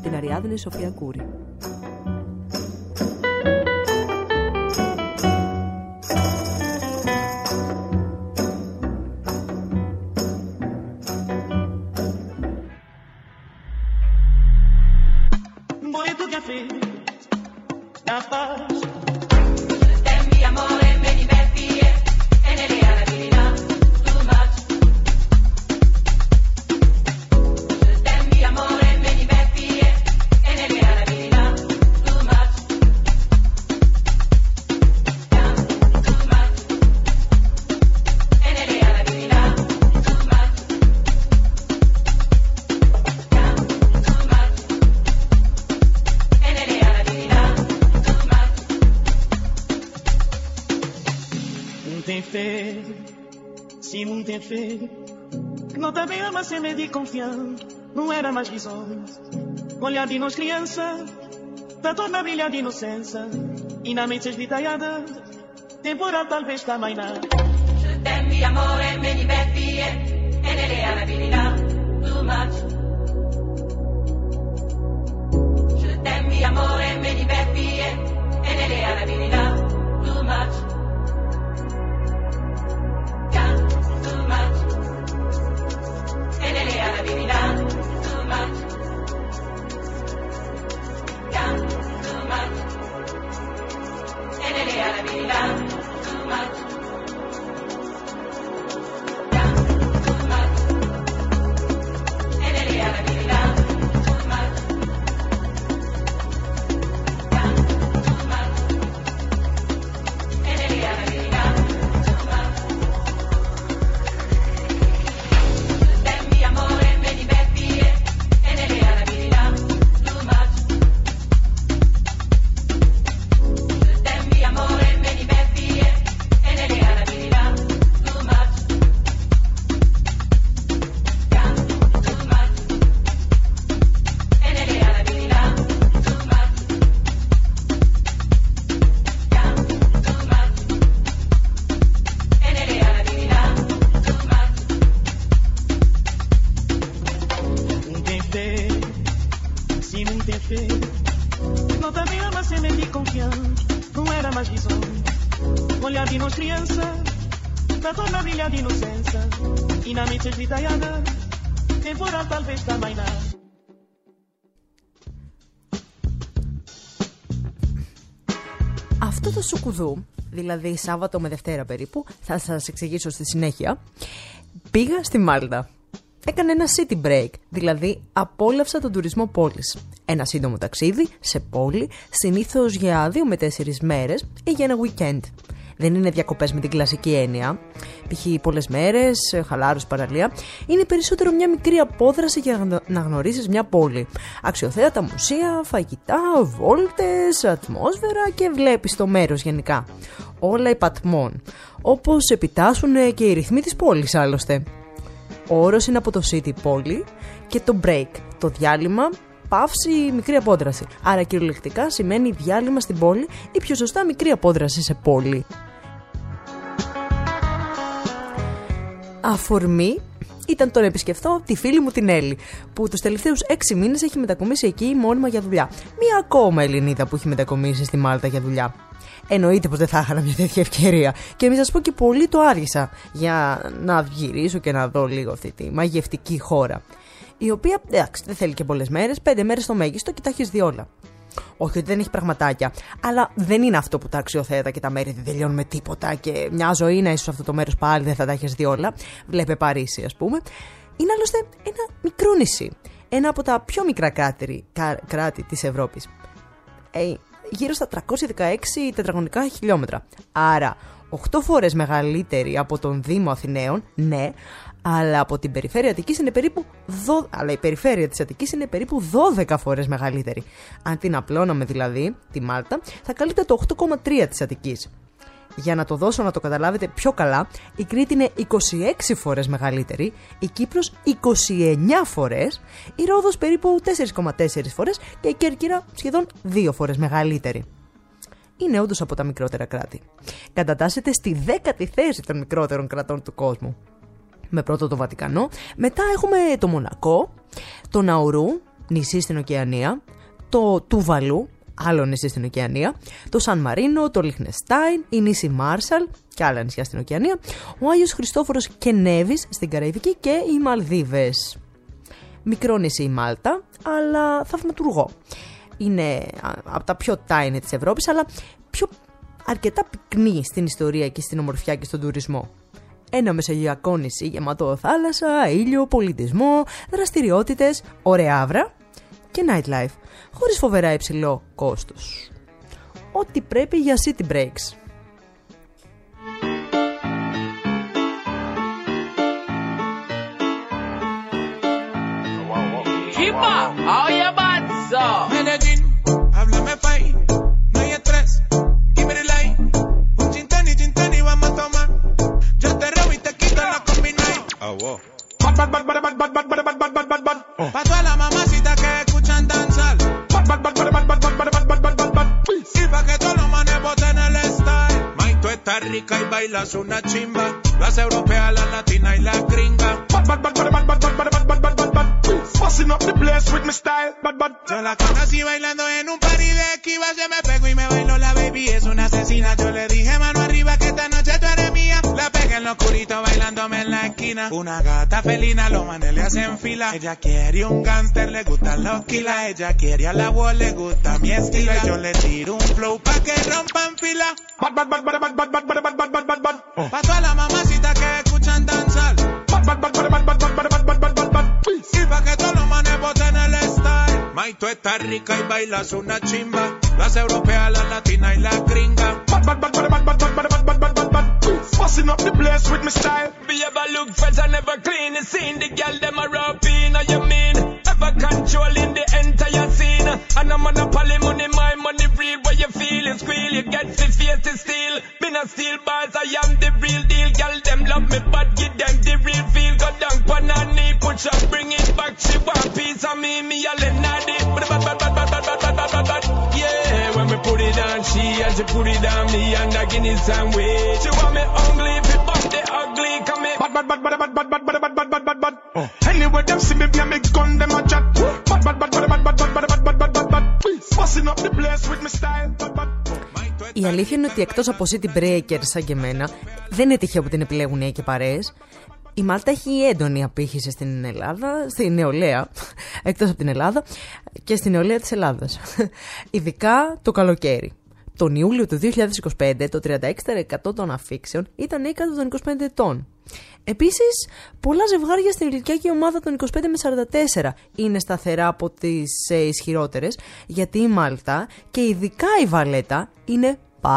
την Αριάδνη Σοφία Κούρη. Não também ama ser meio de confiança, não era mais visões. Olhar de nós criança, da torna brilhar de inocência. E na mente esvitaiada, temporal talvez também não. Je t'aime, amore, me diverti, e nelle arabilità, too much. Je t'aime, amore, me diverti, e nelle arabilità, too much. Αυτό το σουκουδού, δηλαδή Σάββατο με Δευτέρα περίπου, θα σας εξηγήσω στη συνέχεια, πήγα στη Μάλτα. Έκανε ένα city break, δηλαδή απόλαυσα τον τουρισμό πόλης. Ένα σύντομο ταξίδι σε πόλη, συνήθως για 2 με 4 μέρες ή για ένα weekend. Δεν είναι διακοπές με την κλασική έννοια, π.χ. πολλές μέρες, χαλάρωση, παραλία. Είναι περισσότερο μια μικρή απόδραση για να γνωρίσεις μια πόλη. Αξιοθέατα μουσεία, φαγητά, βόλτες, ατμόσφαιρα και βλέπεις το μέρος γενικά. Όλα υπατμών, όπως επιτάσσουν και οι ρυθμοί της πόλης άλλωστε. Ο όρος είναι από το city πόλη και το break, το διάλειμμα, παύση, μικρή απόδραση. Άρα κυριολεκτικά σημαίνει διάλειμμα στην πόλη ή πιο σωστά μικρή απόδραση σε πόλη. Αφορμή ήταν το να επισκεφθώ τη φίλη μου την Έλλη, που τους τελευταίους 6 μήνες έχει μετακομίσει εκεί μόνιμα για δουλειά. Μία ακόμα Ελληνίδα που έχει μετακομίσει στη Μάλτα για δουλειά. Εννοείται πως δεν θα είχα μια τέτοια ευκαιρία. Και μην σας πω και πολύ το άργησα για να γυρίσω και να δω λίγο αυτή τη μαγευτική χώρα. Η οποία, εντάξει, δεν θέλει και πολλές μέρες, 5 μέρες στο μέγιστο και τα έχεις δει όλα. Όχι ότι δεν έχει πραγματάκια, αλλά δεν είναι αυτό που τα αξιοθέατα και τα μέρη δεν τελειώνουν με τίποτα και μια ζωή να είσαι σε αυτό το μέρος πάλι δεν θα τα έχεις δει όλα. Βλέπε Παρίσι, ας πούμε. Είναι άλλωστε ένα μικρό νησί. Ένα από τα πιο μικρά κράτη της Ευρώπης. Γύρω στα 316 τετραγωνικά χιλιόμετρα. Άρα 8 φορές μεγαλύτερη από τον Δήμο Αθηναίων, ναι, αλλά από την περιφέρεια Αττικής είναι περίπου αλλά η περιφέρεια της Αττικής είναι περίπου 12 φορές μεγαλύτερη. Αν την απλώναμε δηλαδή, τη Μάλτα, θα καλύπτει το 8,3 της Αττικής. Για να το δώσω να το καταλάβετε πιο καλά, η Κρήτη είναι 26 φορές μεγαλύτερη, η Κύπρος 29 φορές, η Ρόδος περίπου 4,4 φορές και η Κέρκυρα σχεδόν 2 φορές μεγαλύτερη. Είναι όντως από τα μικρότερα κράτη. Κατατάσσεται στη 10η θέση των μικρότερων κρατών του κόσμου. Με πρώτο το Βατικανό, μετά έχουμε το Μονακό, το Ναουρού, νησί στην Οκεανία, το Τουβαλού, άλλο νησί στην Οκεανία, το Σαν Μαρίνο, το Λιχνεστάιν, η νήσι Μάρσαλ και άλλα νησιά στην Οκεανία, ο Άγιος Χριστόφορος και Νέβης στην Καραϊβική και οι Μαλδίβες. Μικρό νησί η Μάλτα, αλλά θαυματουργό. Είναι από τα πιο tiny της Ευρώπης, αλλά πιο αρκετά πυκνή στην ιστορία και στην ομορφιά και στον τουρισμό. Ένα μεσογειακό νησί γεμάτο θάλασσα, ήλιο, πολιτισμό, δραστηριότητες, ωραία άβρα και nightlife, χωρίς φοβερά υψηλό κόστος. Ό,τι πρέπει για city breaks. Chipa, oye Banzo. Medellín, háblame fai, no hay estrés, give me the light. Un gin tonic, vamos a tomar. Yo te robo y te quito la combinai. Bad. Pa' todas las mamacitas que escuchan danzar. Y pa' que todos los manes boten el style. May, tú estás rica y bailas una chimba. Las europeas, las latinas y las gringas. Fussing up the place with my style, bad. Yo la conocí bailando en un party de esquiva. Se me pegó y me bailó la baby, es una asesina. Yo le dije mano arriba que esta noche tú eres mía. La pegué en lo oscurito bailándome en la esquina. Una gata felina, los manes le hacen fila. Ella quiere un gangster, le gustan los kilas. Ella quiere a la voz, le gusta mi estilo. Y yo le tiro un flow pa' que rompan fila. Bad. Pa' todas las mamacitas que escuchan danzar. Y pa' que todos los manes boten el style. May, tú estás rica y bailas una chimba. Las europeas, las latinas y las gringas. Fussing up the place with my style. Be ever look fresh and never clean. You seen the girl them a rapping, or you mean? Ever controlling the entire scene. And I'm on a poly money, my money real. Where you feel it squeal, you get the face to steal. Been a steel bars, I am the real deal. Girl them love me, but give them the real feel. Go down on her knee, push up, bring it back. She want piece of me all in naughty. Yeah, when we put it on she and she put it on me and I give it some way. She want me ugly, if it bump the ugly, come in. Bad. Anyway, them see me, be a me gun, them a chat. Bad. Fussing up the place with my style. Bad. Η αλήθεια είναι ότι εκτός από city breakers σαν και εμένα, δεν είναι τυχαίο που την επιλέγουν οι και παρέες. Η Μάλτα έχει έντονη απήχηση στην Ελλάδα, στην νεολαία, εκτός από την Ελλάδα και στην νεολαία της Ελλάδας. Ειδικά το καλοκαίρι. Τον Ιούλιο του 2025 το 36% των αφήξεων ήταν ή κάτω των 25 ετών. Επίσης, πολλά ζευγάρια στην ηλικιακή ομάδα των 25 με 44 είναι σταθερά από τις ισχυρότερες, γιατί η Μάλτα και ειδικά η Βαλέτα είναι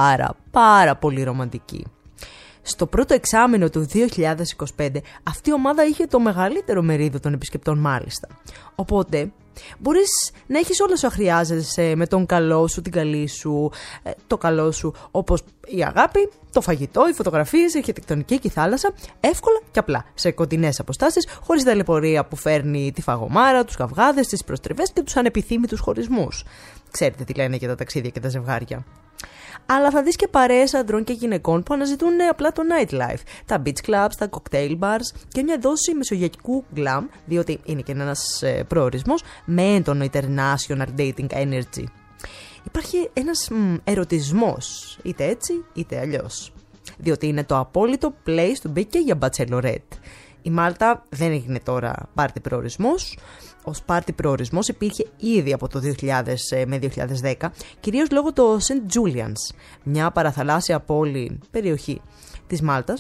πάρα πολύ ρομαντική. Στο πρώτο εξάμηνο του 2025 αυτή η ομάδα είχε το μεγαλύτερο μερίδιο των επισκεπτών μάλιστα. Οπότε μπορείς να έχεις όλα όσα χρειάζεσαι με τον καλό σου, την καλή σου, το καλό σου, όπως η αγάπη, το φαγητό, οι φωτογραφίες, η αρχιτεκτονική και η θάλασσα, εύκολα και απλά, σε κοντινές αποστάσεις, χωρίς ταλαιπωρία που φέρνει τη φαγωμάρα, τους καυγάδες, τις προστριβές και τους ανεπιθύμητους χωρισμούς. Ξέρετε τι λένε για τα ταξίδια και τα ζευγάρια. Αλλά θα δεις και παρέες ανδρών και γυναικών που αναζητούν απλά το nightlife, τα beach clubs, τα cocktail bars και μια δόση μεσογειακού glam, διότι είναι και ένας προορισμός με έντονο international dating energy. Υπάρχει ένας ερωτισμός, είτε έτσι είτε αλλιώς, διότι είναι το απόλυτο place to be και για bachelorette. Η Μάλτα δεν έγινε τώρα πάρτι προορισμός. Ως πάρτι προορισμός υπήρχε ήδη από το 2000 με 2010, κυρίως λόγω του St. Julian's, μια παραθαλάσσια πόλη περιοχή της Μάλτας,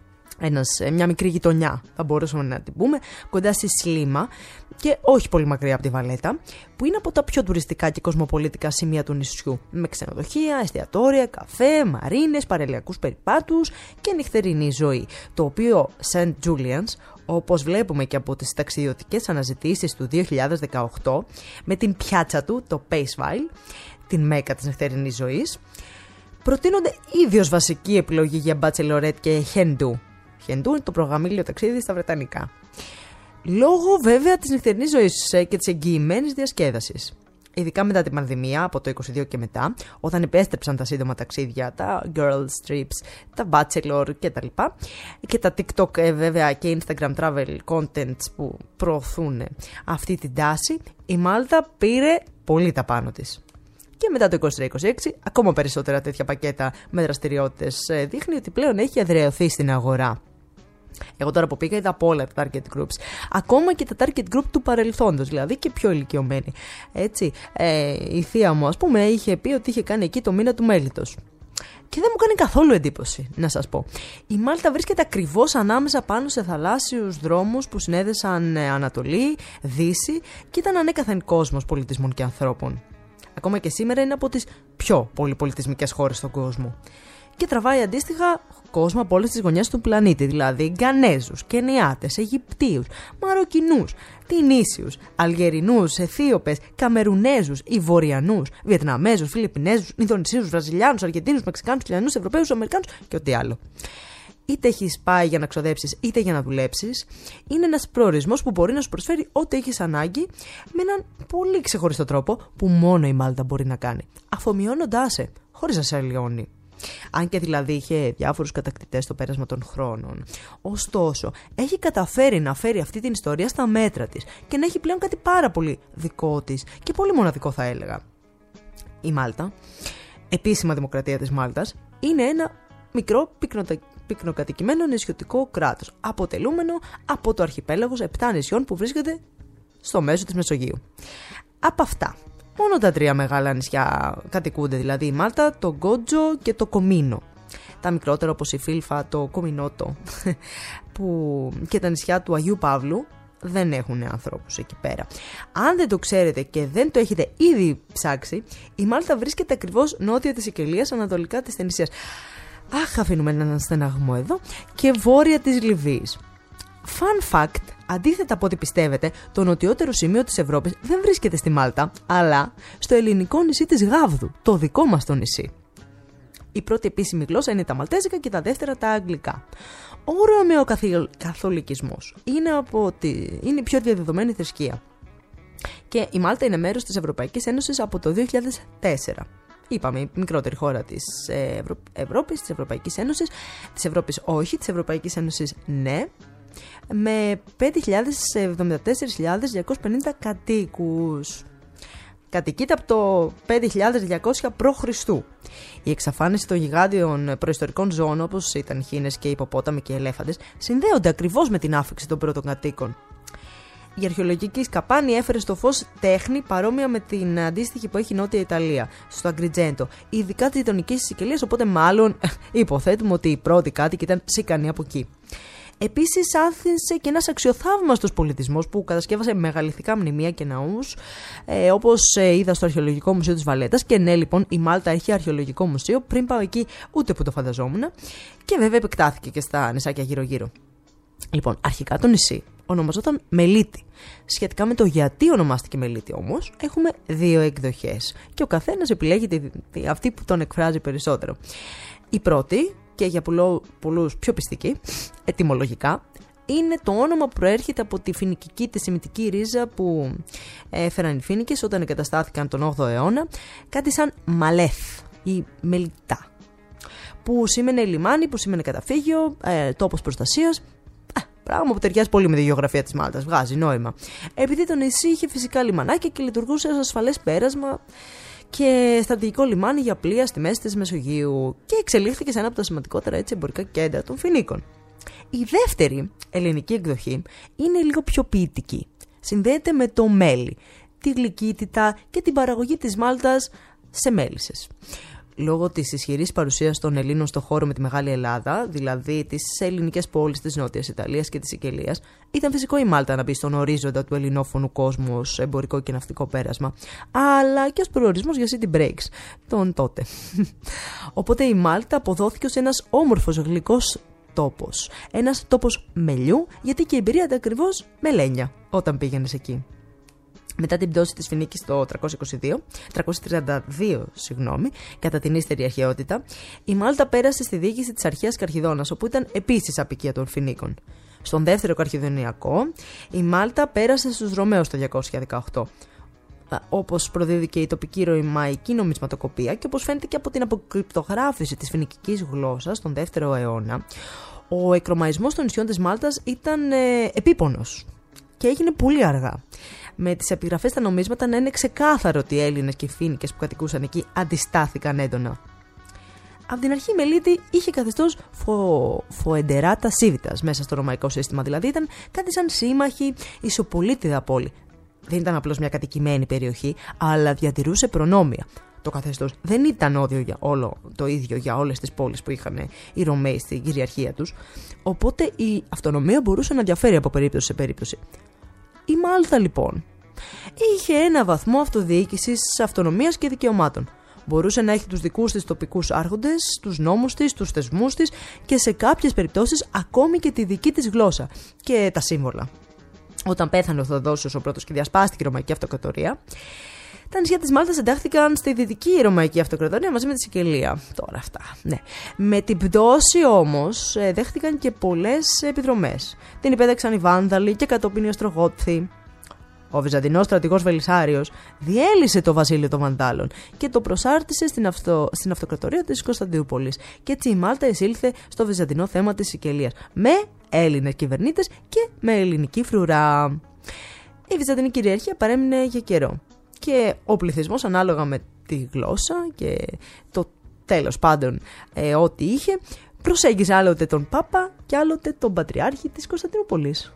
μια μικρή γειτονιά θα μπορούσαμε να την πούμε, κοντά στη Σλίμα και όχι πολύ μακριά από τη Βαλέτα, που είναι από τα πιο τουριστικά και κοσμοπολίτικα σημεία του νησιού, με ξενοδοχεία, εστιατόρια, καφέ, μαρίνες, παραλιακούς περιπάτους και νυχτερινή ζωή, το οποίο St. Julian's, όπως βλέπουμε και από τις ταξιδιωτικές αναζητήσεις του 2018, με την πιάτσα του, το Pacefield, την μέκα της νυχτερινής ζωής, προτείνονται ήδη ως βασική επιλογή για bachelorette και χεντού. Χεντού είναι το προγραμμήλιο ταξίδι στα Βρετανικά. Λόγω βέβαια της νυχτερινής ζωής και της εγγυημένης διασκέδασης. Ειδικά μετά την πανδημία, από το 22 και μετά, όταν επέστρεψαν τα σύντομα ταξίδια, τα girls trips, τα bachelor κτλ. Και τα TikTok βέβαια και Instagram travel contents που προωθούν αυτή την τάση, η Μάλτα πήρε πολύ τα πάνω της. Και μετά το 2026, ακόμα περισσότερα τέτοια πακέτα με δραστηριότητες δείχνει ότι πλέον έχει εδραιωθεί στην αγορά. Εγώ τώρα που πήγα είδα από όλα τα target groups. Ακόμα και τα target group του παρελθόντος, δηλαδή και πιο ηλικιωμένοι. Έτσι, η θεία μου, ας πούμε, είχε πει ότι είχε κάνει εκεί το μήνα του μέλιτος. Και δεν μου κάνει καθόλου εντύπωση, να σας πω. Η Μάλτα βρίσκεται ακριβώς ανάμεσα πάνω σε θαλάσσιους δρόμους που συνέδεσαν Ανατολή, Δύση και ήταν ανέκαθεν κόσμος πολιτισμών και ανθρώπων. Ακόμα και σήμερα είναι από τις πιο πολυπολιτισμικές χώρες στον κόσμο. Και τραβάει αντίστοιχα κόσμο από όλες τις γωνιές του πλανήτη, δηλαδή Γκανέζους, Κενιάτες, Αιγυπτίους, Μαροκινούς, Τινήσιους, Αλγερινούς, Αιθίωπες, Καμερουνέζους, Ιβοριανούς, Βιετναμέζους, Φιλιππινέζους, Ινδονησίους, Βραζιλιάνους, Αργεντίνους, Μεξικάνους, Κιλιανούς, Ευρωπαίους, Αμερικάνους και ό,τι άλλο. Είτε έχεις πάει για να ξοδέψεις είτε για να δουλέψεις, είναι ένας προορισμός που μπορεί να σου προσφέρει ό,τι έχεις ανάγκη με έναν πολύ ξεχωριστό τρόπο που μόνο η Μάλτα μπορεί να κάνει, αφομοιώνοντάς σε, χωρίς να σε αλλοιώνει. Αν και δηλαδή είχε διάφορους κατακτητές στο πέρασμα των χρόνων. Ωστόσο, έχει καταφέρει να φέρει αυτή την ιστορία στα μέτρα της και να έχει πλέον κάτι πάρα πολύ δικό της και πολύ μοναδικό, θα έλεγα. Η Μάλτα, επίσημα δημοκρατία της Μάλτας, είναι ένα μικρό πυκνοκατοικημένο νησιωτικό κράτος, αποτελούμενο από το αρχιπέλαγος 7 νησιών που βρίσκεται στο μέσο της Μεσογείου. Από αυτά, μόνο τα 3 μεγάλα νησιά κατοικούνται, δηλαδή η Μάλτα, το Γκότζο και το Κομίνο. Τα μικρότερα όπως η Φίλφα, το Κομινότο και τα νησιά του Αγίου Παύλου δεν έχουν ανθρώπους εκεί πέρα. Αν δεν το ξέρετε και δεν το έχετε ήδη ψάξει, η Μάλτα βρίσκεται ακριβώς νότια της Σικελίας, ανατολικά της Τινησίας. Αχ, αφήνουμε έναν στεναγμό εδώ. Και βόρεια της Λιβύης. Fun fact, αντίθετα από ό,τι πιστεύετε, το νοτιότερο σημείο της Ευρώπης δεν βρίσκεται στη Μάλτα, αλλά στο ελληνικό νησί της Γάβδου, το δικό μας το νησί. Η πρώτη επίσημη γλώσσα είναι τα μαλτέζικα και τα δεύτερα τα αγγλικά. Ο ρωμαιοκαθολικισμός είναι η πιο διαδεδομένη θρησκεία. Και η Μάλτα είναι μέρος της Ευρωπαϊκής Ένωσης από το 2004. Είπαμε, η μικρότερη χώρα της Ευρώπης, της Ευρωπαϊκής Ένωσης, της Ευρώπης όχι, της Ευρωπαϊκής Ένωσης ναι, με 5.074.250 κατοίκους. Κατοικείται από το 5.200 π.Χ. Η εξαφάνιση των γιγάντιων προϊστορικών ζώων, όπως ήταν χήνες και υποπόταμοι και ελέφαντες, συνδέονται ακριβώς με την άφηξη των πρώτων κατοίκων. Η αρχαιολογική σκαπάνη έφερε στο φως τέχνη παρόμοια με την αντίστοιχη που έχει η Νότια Ιταλία, στο Αγκριτζέντο, ειδικά τη γειτονική της Σικελίας, οπότε μάλλον υποθέτουμε ότι οι πρώτοι κάτοικοι ήταν Σικανοί από εκεί. Επίσης άνθησε και ένας αξιοθαύμαστος πολιτισμός που κατασκεύασε μεγαλειθικά μνημεία και ναούς, όπως είδα στο Αρχαιολογικό Μουσείο της Βαλέτας. Και ναι, λοιπόν, η Μάλτα έχει αρχαιολογικό μουσείο, πριν πάω εκεί ούτε που το φανταζόμουν, και βέβαια επεκτάθηκε και στα νησάκια γύρω-γύρω. Λοιπόν, αρχικά το νησί ονομαζόταν Μελίτη. Σχετικά με το γιατί ονομάστηκε Μελίτη όμως, έχουμε 2 εκδοχές και ο καθένας επιλέγει αυτή που τον εκφράζει περισσότερο. Η πρώτη, και για πολλούς πιο πιστική, ετυμολογικά, είναι το όνομα που προέρχεται από τη φοινικική, τη σημιτική ρίζα που έφεραν οι Φοίνικες όταν εγκαταστάθηκαν τον 8ο αιώνα, κάτι σαν Μαλέθ ή Μελιτά, που σήμαινε λιμάνι, που σήμαινε καταφύγιο, τόπος προστασίας. Πράγμα που ταιριάζει πολύ με τη γεωγραφία της Μάλτας, βγάζει νόημα. Επειδή το νησί είχε φυσικά λιμανάκια και λειτουργούσε ως ασφαλές πέρασμα και στρατηγικό λιμάνι για πλοία στη μέση της Μεσογείου, και εξελίχθηκε σε ένα από τα σημαντικότερα εμπορικά κέντρα των Φοινίκων. Η δεύτερη ελληνική εκδοχή είναι λίγο πιο ποιητική. Συνδέεται με το μέλι, τη γλυκύτητα και την παραγωγή της Μάλτας σε μέλισσες. Λόγω της ισχυρής παρουσίας των Ελλήνων στο χώρο με τη Μεγάλη Ελλάδα, δηλαδή τις ελληνικές πόλεις της Νότιας Ιταλίας και της Σικελίας, ήταν φυσικό η Μάλτα να μπει στον ορίζοντα του ελληνόφωνου κόσμου ως εμπορικό και ναυτικό πέρασμα, αλλά και ως προορισμός για city breaks τον τότε. Οπότε η Μάλτα αποδόθηκε ως ένας όμορφος γλυκός τόπος. Ένας τόπος μελιού, γιατί και η εμπειρία ήταν ακριβώς μελένια όταν πήγαινες εκεί. Μετά την πτώση της Φοινίκης το 332, κατά την ύστερη αρχαιότητα, η Μάλτα πέρασε στη διοίκηση της αρχαίας Καρχιδόνας, όπου ήταν επίσης αποικία των Φοινίκων. Στον δεύτερο Καρχιδονιακό, η Μάλτα πέρασε στους Ρωμαίους το 218. όπως προδίδει και η τοπική ρωμαϊκή νομισματοκοπία και όπως φαίνεται και από την αποκρυπτογράφηση της φοινικικής γλώσσας τον 2ο αιώνα, ο εκρωμαϊσμός των νησιών της Μάλτας ήταν επίπονος και έγινε πολύ αργά. Με τις επιγραφές στα νομίσματα να είναι ξεκάθαρο ότι οι Έλληνες και οι Φοίνικες που κατοικούσαν εκεί αντιστάθηκαν έντονα. Από την αρχή η Μελίτη είχε καθεστώς φοεντεράτα σίβιτας μέσα στο ρωμαϊκό σύστημα, δηλαδή ήταν κάτι σαν σύμμαχη ισοπολίτιδα πόλη. Δεν ήταν απλώς μια κατοικημένη περιοχή, αλλά διατηρούσε προνόμια. Το καθεστώς δεν ήταν το ίδιο για όλες τις πόλεις που είχαν οι Ρωμαίοι στην κυριαρχία τους, οπότε η αυτονομία μπορούσε να διαφέρει από περίπτωση σε περίπτωση. Η Μάλτα λοιπόν είχε ένα βαθμό αυτοδιοίκησης, αυτονομίας και δικαιωμάτων. Μπορούσε να έχει τους δικούς της τοπικούς άρχοντες, τους νόμους της, τους θεσμούς της και σε κάποιες περιπτώσεις ακόμη και τη δική της γλώσσα και τα σύμβολα. Όταν πέθανε ο Θεοδόσιος ο πρώτος και διασπάστηκε η Ρωμαϊκή Αυτοκρατορία, τα νησιά της Μάλτας εντάχθηκαν στη Δυτική Ρωμαϊκή Αυτοκρατορία μαζί με τη Σικελία. Τώρα αυτά. Ναι. Με την πτώση όμως δέχτηκαν και πολλές επιδρομές. Την υπέδεξαν οι Βάνδαλοι και κατόπιν οι Οστρογότθοι. Ο Βυζαντινός στρατηγός Βελισσάριος διέλυσε το βασίλειο των Βανδάλων και το προσάρτησε στην αυτοκρατορία της Κωνσταντινούπολης. Και έτσι η Μάλτα εισήλθε στο βυζαντινό θέμα της Σικελίας με Έλληνες κυβερνήτες και με ελληνική φρουρά. Η βυζαντινή κυριαρχία παρέμεινε για καιρό και ο πληθυσμός ανάλογα με τη γλώσσα και το τέλος πάντων ό,τι είχε προσέγγιζε άλλοτε τον Πάπα και άλλοτε τον Πατριάρχη της Κωνσταντινούπολης.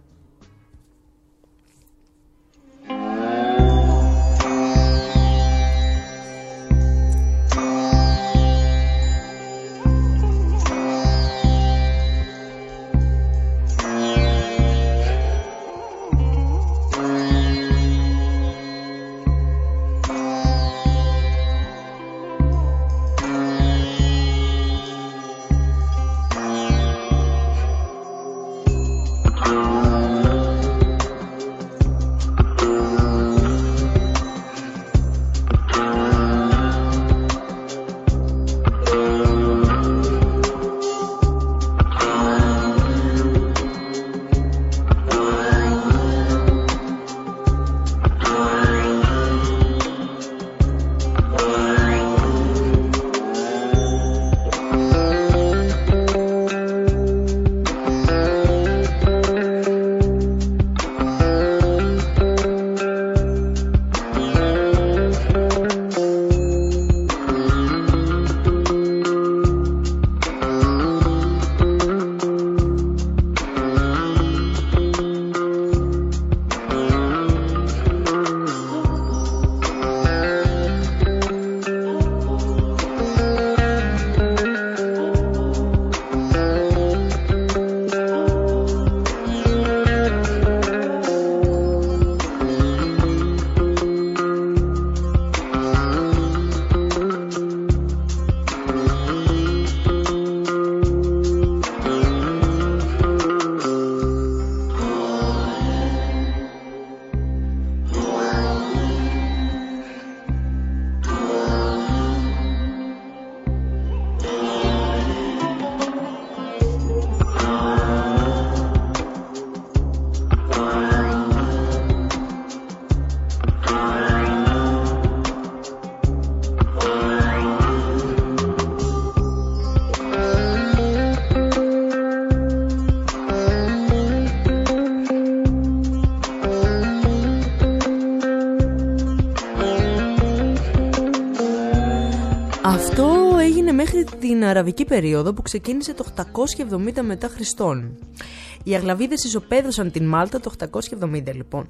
Αυτό έγινε μέχρι την Αραβική περίοδο που ξεκίνησε το 870 μετά Χριστόν. Οι Αγλαβίδες ισοπαίδωσαν την Μάλτα το 870 λοιπόν.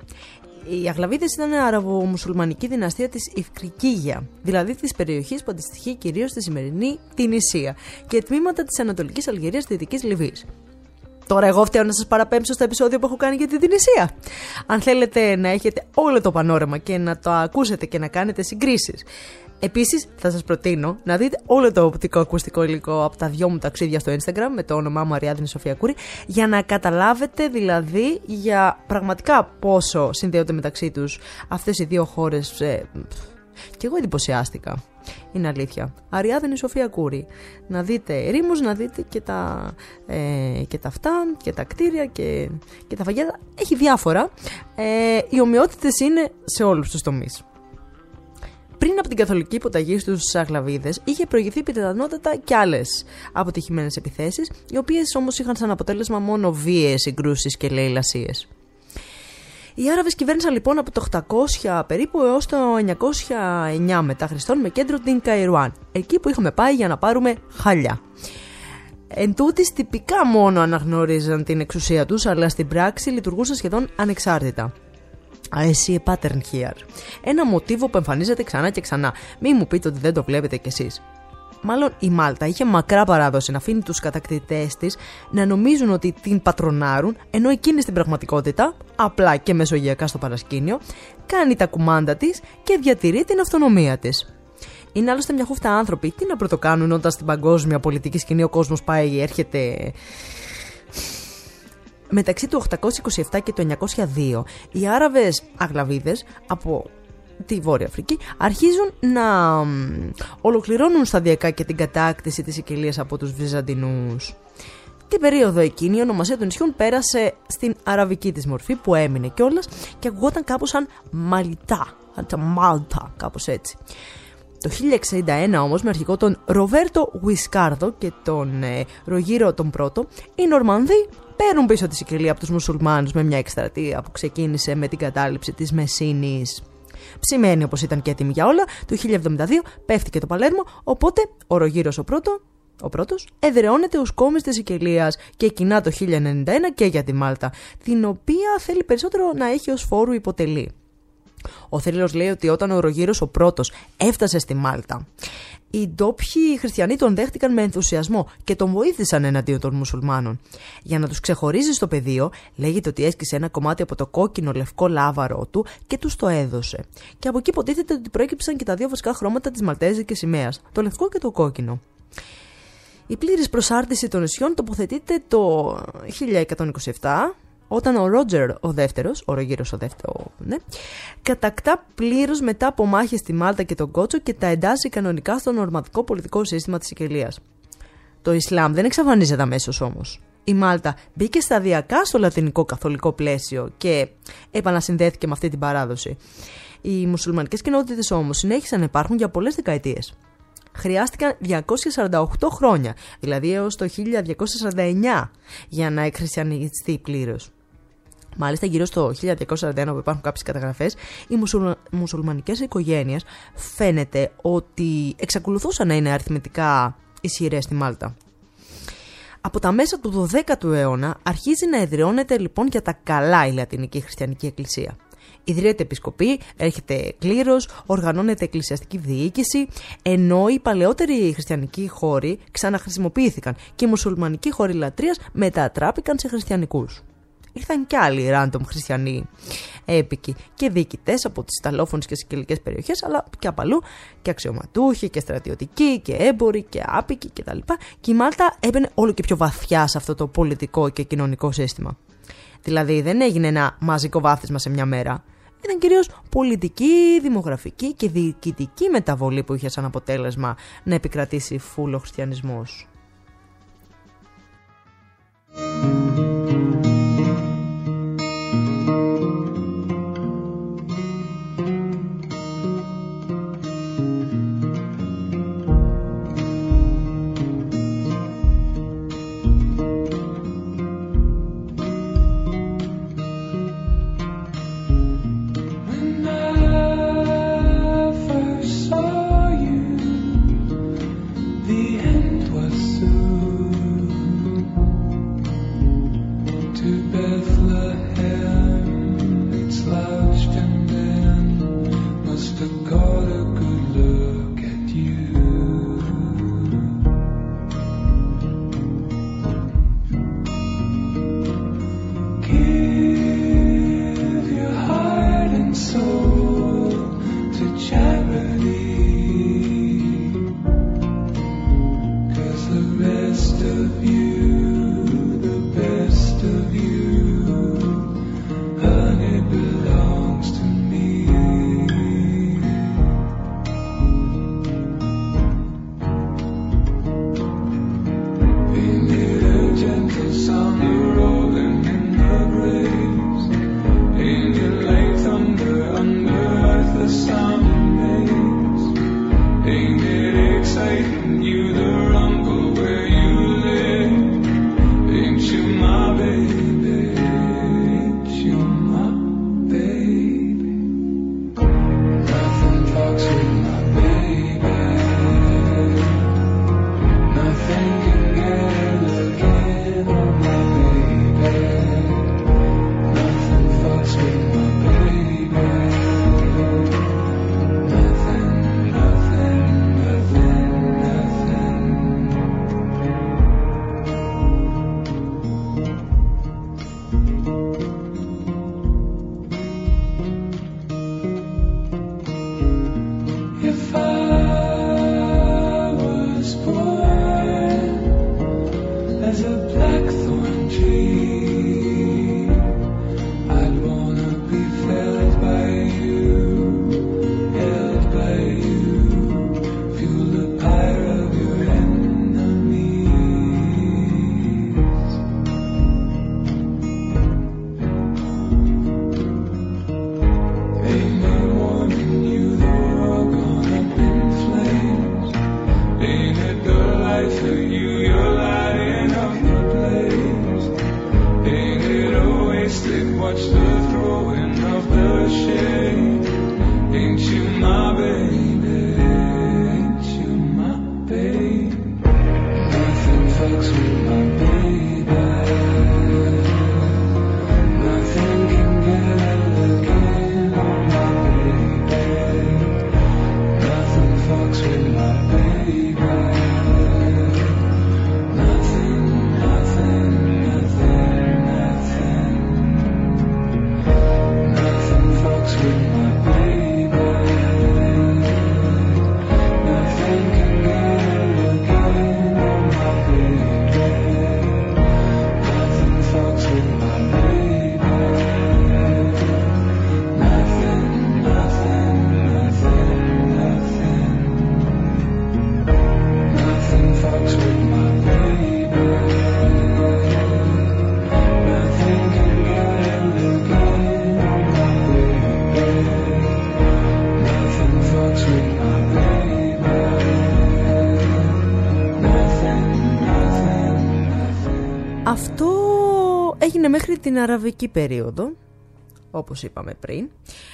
Οι Αγλαβίδες ήταν αραβο-μουσουλμανική δυναστεία της Ιφκρικίγια, δηλαδή της περιοχής που αντιστοιχεί κυρίως στη σημερινή Τινησία και τμήματα της Ανατολικής Αλγερίας και Δυτικής Λιβύης. Τώρα εγώ φταίω να σας παραπέμψω στο επεισόδιο που έχω κάνει για την Τινησία. Αν θέλετε να έχετε όλο το πανόραμα και να το ακούσετε και να κάνετε συγκρίσεις. Επίσης θα σας προτείνω να δείτε όλο το οπτικό-ακουστικό υλικό από τα δυο μου ταξίδια στο Instagram με το όνομά μου Αριάδνη Σοφιακούρη, για να καταλάβετε δηλαδή για πραγματικά πόσο συνδέονται μεταξύ τους αυτές οι δύο χώρες. Και εγώ εντυπωσιάστηκα. Είναι αλήθεια. Αριάδνη Σοφία Κούρη. Να δείτε ερήμους, να δείτε και τα αυτά και τα κτίρια και τα φαγέτα. Έχει διάφορα. Οι ομοιότητες είναι σε όλους τους τομείς. Πριν από την καθολική υποταγή στους Αγλαβίδες, είχε προηγηθεί πιθανότατα κι άλλες αποτυχημένες επιθέσεις, οι οποίες όμως είχαν σαν αποτέλεσμα μόνο βίαιες συγκρούσεις και λαιλασίες. Οι Άραβες κυβέρνησαν λοιπόν από το 800 περίπου έως το 909 μετά Χριστόν με κέντρο την Καϊρουάν, εκεί που είχαμε πάει για να πάρουμε χαλιά. Εν τούτης, τυπικά μόνο αναγνώριζαν την εξουσία τους, αλλά στην πράξη λειτουργούσαν σχεδόν ανεξάρτητα. I see a pattern here. Ένα μοτίβο που εμφανίζεται ξανά και ξανά. Μη μου πείτε ότι δεν το βλέπετε κι εσείς. Μάλλον η Μάλτα είχε μακρά παράδοση να αφήνει τους κατακτητές της να νομίζουν ότι την πατρονάρουν, ενώ εκείνη στην πραγματικότητα, απλά και μεσογειακά στο παρασκήνιο, κάνει τα κουμάντα της και διατηρεί την αυτονομία της. Είναι άλλωστε μια χούφτα άνθρωποι. Τι να πρωτοκάνουν όταν στην παγκόσμια πολιτική σκηνή ο κόσμος πάει, έρχεται. Μεταξύ του 827 και του 902, οι Άραβες Αγλαβίδες από τη Βόρεια Αφρική αρχίζουν να ολοκληρώνουν σταδιακά και την κατάκτηση της Σικελίας από τους Βυζαντινούς. Την περίοδο εκείνη η ονομασία των νησιών πέρασε στην αραβική της μορφή που έμεινε κιόλας και ακουγόταν κάπως σαν Μάλτα, κάπως έτσι. Το 1061 όμως, με αρχικό τον Ροβέρτο Γουισκάρδο και τον Ρογύρο τον Πρώτο, οι Νορμανδοί παίρνουν πίσω τη Σικελία από τους μουσουλμάνους με μια εκστρατεία που ξεκίνησε με την κατάληψη της Μεσίνης. Ψημένη όπως ήταν και έτοιμη για όλα, το 1072 πέφτει και το Παλέρμο, οπότε ο Ρογύρος ο πρώτος εδραιώνεται ως κόμις της Σικελίας και κοινά το 1091 και για τη Μάλτα, την οποία θέλει περισσότερο να έχει ως φόρου υποτελή. Ο θρύλος λέει ότι όταν ο Ρογύρος ο πρώτος έφτασε στη Μάλτα, οι ντόπιοι χριστιανοί τον δέχτηκαν με ενθουσιασμό και τον βοήθησαν εναντίον των μουσουλμάνων. Για να τους ξεχωρίζει στο πεδίο, λέγεται ότι έσκησε ένα κομμάτι από το κόκκινο λευκό λάβαρό του και τους το έδωσε. Και από εκεί υποτίθεται ότι προέκυψαν και τα δύο βασικά χρώματα της Μαλτέζικης σημαίας, το λευκό και το κόκκινο. Η πλήρης προσάρτηση των νησιών τοποθετείται το 1127. Όταν ο Ρότζερ ο δεύτερος, ο Ρογύρος ο δεύτερος, κατακτά πλήρως μετά από μάχες στη Μάλτα και τον Κότσο και τα εντάσσει κανονικά στο νορμανδικό πολιτικό σύστημα της Σικελίας. Το Ισλάμ δεν εξαφανίζεται αμέσως όμως. Η Μάλτα μπήκε σταδιακά στο λατινικό καθολικό πλαίσιο και επανασυνδέθηκε με αυτή την παράδοση. Οι μουσουλμανικές κοινότητες όμως συνέχισαν να υπάρχουν για πολλές δεκαετίες. Χρειάστηκαν 248 χρόνια, δηλαδή έως το 1249, για να εκχριστιανιστεί πλήρως. Μάλιστα, γύρω στο 1241, που υπάρχουν κάποιες καταγραφές, οι μουσουλμανικές οικογένειες φαίνεται ότι εξακολουθούσαν να είναι αριθμητικά ισχυρές στη Μάλτα. Από τα μέσα του 12ου αιώνα αρχίζει να εδραιώνεται λοιπόν για τα καλά η Λατινική Χριστιανική Εκκλησία. Ιδρύεται επισκοπή, έρχεται κλήρος, οργανώνεται εκκλησιαστική διοίκηση, ενώ οι παλαιότεροι χριστιανικοί χώροι ξαναχρησιμοποιήθηκαν και οι μουσουλμανικοί χώροι λατρείας μετατράπηκαν σε χριστιανικούς. Ήρθαν κι άλλοι random χριστιανοί έπικοι και διοικητές από τις Ιταλόφωνες και σικελικές περιοχές, αλλά και απ' αλλού και αξιωματούχοι και στρατιωτικοί και έμποροι και άπικοι κτλ. Και η Μάλτα έμπαινε όλο και πιο βαθιά σε αυτό το πολιτικό και κοινωνικό σύστημα. Δηλαδή δεν έγινε ένα μαζικό βάθισμα σε μια μέρα. Ήταν κυρίως πολιτική, δημογραφική και διοικητική μεταβολή που είχε σαν αποτέλεσμα να επικρατήσει φούλο χριστιανισμός. bring you the rumble where you live. Ain't you my baby? Ain't you my baby? Nothing fucks with my baby. Nothing can get again on my baby. Nothing fucks with my baby. Nothing, nothing, nothing, nothing. If I was born as a blackthorn tree, I'd wanna be felled by you, held by you, feel the ire of your enemies. Ain't no warning you, the world gone up in flames. Ain't it the light for you, you're lighting up the blaze. Ain't it a wasted, watch the throwing of the shade. Ain't you my baby, ain't you my baby? Nothing fucks with my baby. Nothing can get again on my baby. Nothing fucks with my baby. Nothing, nothing, nothing, nothing. Nothing fucks with my baby. Nothing can get again on my baby. Nothing fucks with my baby. Nothing, nothing, nothing, nothing. Nothing fucks with my baby. Nothing can get again on my baby. Nothing fucks with my baby. Nothing, nothing, nothing. Αυτό έγινε μέχρι την αραβική περίοδο, όπως είπαμε πριν,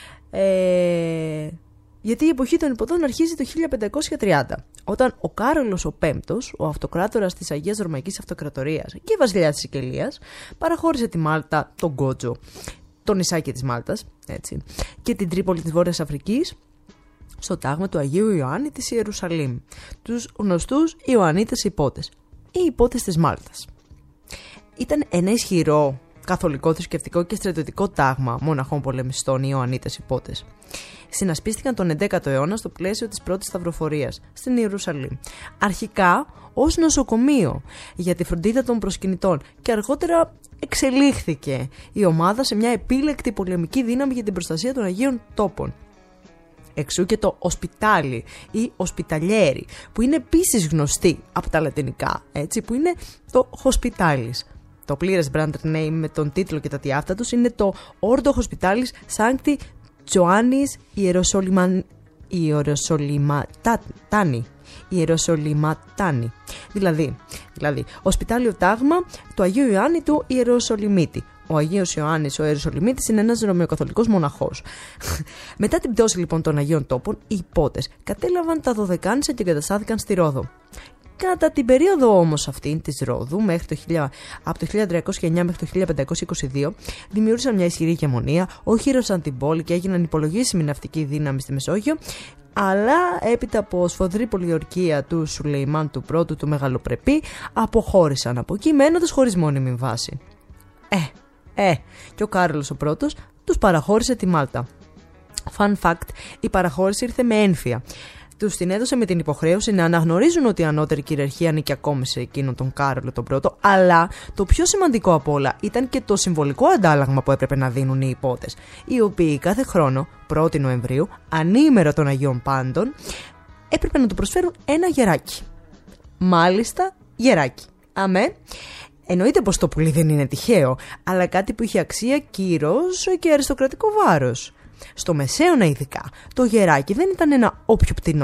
γιατί η εποχή των υποδών αρχίζει το 1530, όταν ο Κάρολος ο Πέμπτος, ο αυτοκράτορας της Αγίας Ρωμαϊκής Αυτοκρατορίας και βασιλιάς της Σικελίας, παραχώρησε τη Μάλτα, τον Γκότζο, το νησάκι της Μάλτας, έτσι, και την Τρίπολη της Βόρειας Αφρικής στο τάγμα του Αγίου Ιωάννη της Ιερουσαλήμ, τους γνωστούς Ιωαννίτες Υπότες, οι Υπότες της Μάλτας. Ήταν ένα ισχυρό καθολικό, θρησκευτικό και στρατιωτικό τάγμα μοναχών πολεμιστών, οι Ιωαννίτες Υπότες. Συνασπίστηκαν τον 11ο αιώνα στο πλαίσιο της πρώτης σταυροφορίας στην Ιερουσαλήμ. Αρχικά ως νοσοκομείο για τη φροντίδα των προσκυνητών και αργότερα εξελίχθηκε η ομάδα σε μια επίλεκτη πολεμική δύναμη για την προστασία των Αγίων Τόπων. Εξού και το οσπιτάλι ή οσπιταλιέρι, που είναι επίσης γνωστή από τα λατινικά, έτσι, που είναι το hospitalis. Το πλήρες brand name με τον τίτλο και τα τιάφτα τους είναι το Ordo Hospitalis Sancti Joannis Ιεροσολυματάνη. Δηλαδή, οσπιτάλιο τάγμα του Αγίου Ιωάννη του Ιεροσολυμίτη. Ο Αγίος Ιωάννης ο Ιεροσολυμίτης είναι ένας ρωμαιοκαθολικός μοναχός. Μετά την πτώση λοιπόν των Αγίων Τόπων, οι Υπότες κατέλαβαν τα Δωδεκάνησα και εγκαταστάθηκαν στη Ρόδο. Κατά την περίοδο όμως αυτή της Ρόδου, από το 1309 μέχρι το 1522, δημιούργησαν μια ισχυρή ηγεμονία, οχύρωσαν την πόλη και έγιναν υπολογίσιμη ναυτική δύναμη στη Μεσόγειο, αλλά έπειτα από σφοδρή πολιορκία του Σουλεϊμάν του πρώτου του Μεγαλοπρεπή, αποχώρησαν από εκεί μένοντας χωρίς μόνιμη βάση. Και ο Κάρολος ο πρώτος τους παραχώρησε τη Μάλτα. Fun fact, η παραχώρηση ήρθε με ένφια. Τους την έδωσε με την υποχρέωση να αναγνωρίζουν ότι η ανώτερη κυριαρχία ανήκει ακόμη σε εκείνον τον Κάρολο τον πρώτο, αλλά το πιο σημαντικό απ' όλα ήταν και το συμβολικό αντάλλαγμα που έπρεπε να δίνουν οι Υπότες, οι οποίοι κάθε χρόνο, 1η Νοεμβρίου, ανήμερα των Αγίων Πάντων, έπρεπε να του προσφέρουν ένα γεράκι. Μάλιστα, γεράκι. Αμέ. Εννοείται πως το πουλί δεν είναι τυχαίο, αλλά κάτι που είχε αξία, κύρος και αριστοκρατικό βάρος. Στο Μεσαίωνα ειδικά, το γεράκι δεν ήταν ένα όποιο πτηνό.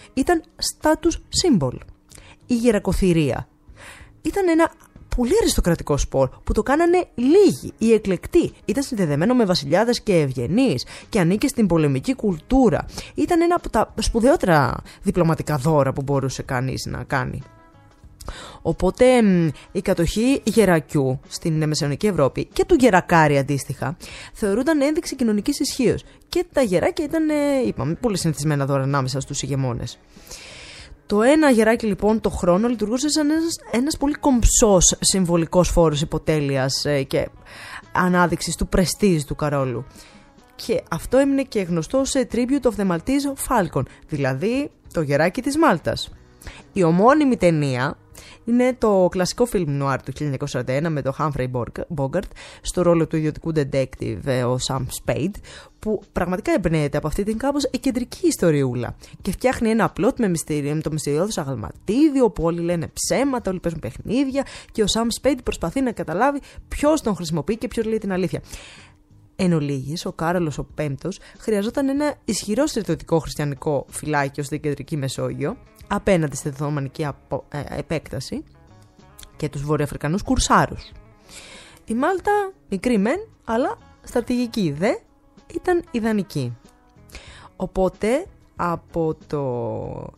ήταν status symbol. Η γερακοθυρία ήταν ένα πολύ αριστοκρατικό σπορ που το κάνανε λίγοι. Οι εκλεκτοί. Ήταν συνδεδεμένο με βασιλιάδες και ευγενείς και ανήκε στην πολεμική κουλτούρα. Ήταν ένα από τα σπουδαιότερα διπλωματικά δώρα που μπορούσε κανείς να κάνει. Οπότε η κατοχή γερακιού στην Μεσαιωνική Ευρώπη και του γερακάρι αντίστοιχα θεωρούνταν ένδειξη κοινωνικής ισχύως. Και τα γεράκια ήταν, είπαμε, πολύ συνηθισμένα δώρα ανάμεσα στους ηγεμόνες. Το ένα γεράκι λοιπόν το χρόνο λειτουργούσε σαν ένας πολύ κομψός συμβολικός φόρος υποτέλειας και ανάδειξης του πρεστίζ του Καρόλου. Και αυτό έμεινε και γνωστό σε Tribute of the Maltese Falcon, δηλαδή το γεράκι της Μάλτας. Η ομώνυμη ταινία είναι το κλασικό φιλμ νουάρ του 1941 με τον Humphrey Bogart στο ρόλο του ιδιωτικού detective ο Sam Spade, που πραγματικά εμπνέεται από αυτή την κάπως κεντρική ιστοριούλα και φτιάχνει ένα plot με το μυστηριώδες αγαλματίδιο που όλοι λένε ψέματα, όλοι παίζουν παιχνίδια και ο Sam Spade προσπαθεί να καταλάβει ποιος τον χρησιμοποιεί και ποιος λέει την αλήθεια. Εν ολίγης, ο Κάρολος ο Πέμπτος χρειαζόταν ένα ισχυρό στρατιωτικό χριστιανικό φυλάκιο στην κεντρική Μεσόγειο απέναντι στη Οθωμανική επέκταση και τους βορειοαφρικανούς κουρσάρους. Η Μάλτα, μικρή μεν, αλλά στρατηγική δε, ήταν ιδανική. Οπότε από το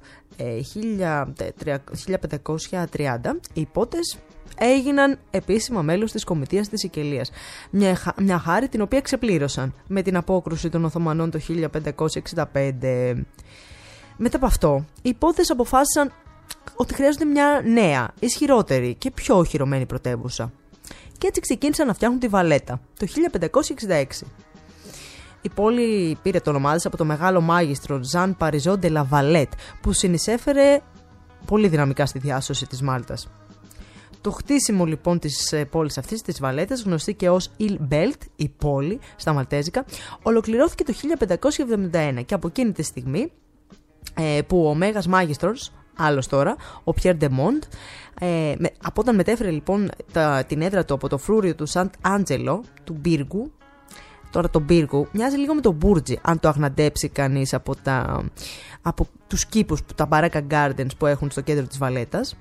1530 οι Υπότες έγιναν επίσημα μέλος της Κομιτείας της Σικελίας. Μια χάρη την οποία ξεπλήρωσαν με την απόκρουση των Οθωμανών το 1565. Μετά από αυτό, οι Υπότες αποφάσισαν ότι χρειάζονται μια νέα, ισχυρότερη και πιο οχυρωμένη πρωτεύουσα. Και έτσι ξεκίνησαν να φτιάχνουν τη Βαλέτα το 1566. Η πόλη πήρε το όνομά της από το μεγάλο μάγιστρο Ζαν Παριζό ντε λα Βαλέτ, που συνεισέφερε πολύ δυναμικά στη διάσωση της Μάλτας. Το χτίσιμο λοιπόν της πόλης αυτής, της Βαλέτας, γνωστή και ως Il Belt, η πόλη στα Μαλτέζικα, ολοκληρώθηκε το 1571 και από εκείνη τη στιγμή που ο Μέγας Μάγιστρος, άλλος τώρα, ο Πιέρ ντε Μοντ, από όταν μετέφερε λοιπόν την έδρα του από το φρούριο του Σαντ Άντζελο, του Μπύργου, τώρα το Μπύργου μοιάζει λίγο με το Μπούρτζι, αν το αγναντέψει κανείς από τους κήπους, τα Baraka Gardens που έχουν στο κέντρο της Βαλέτας.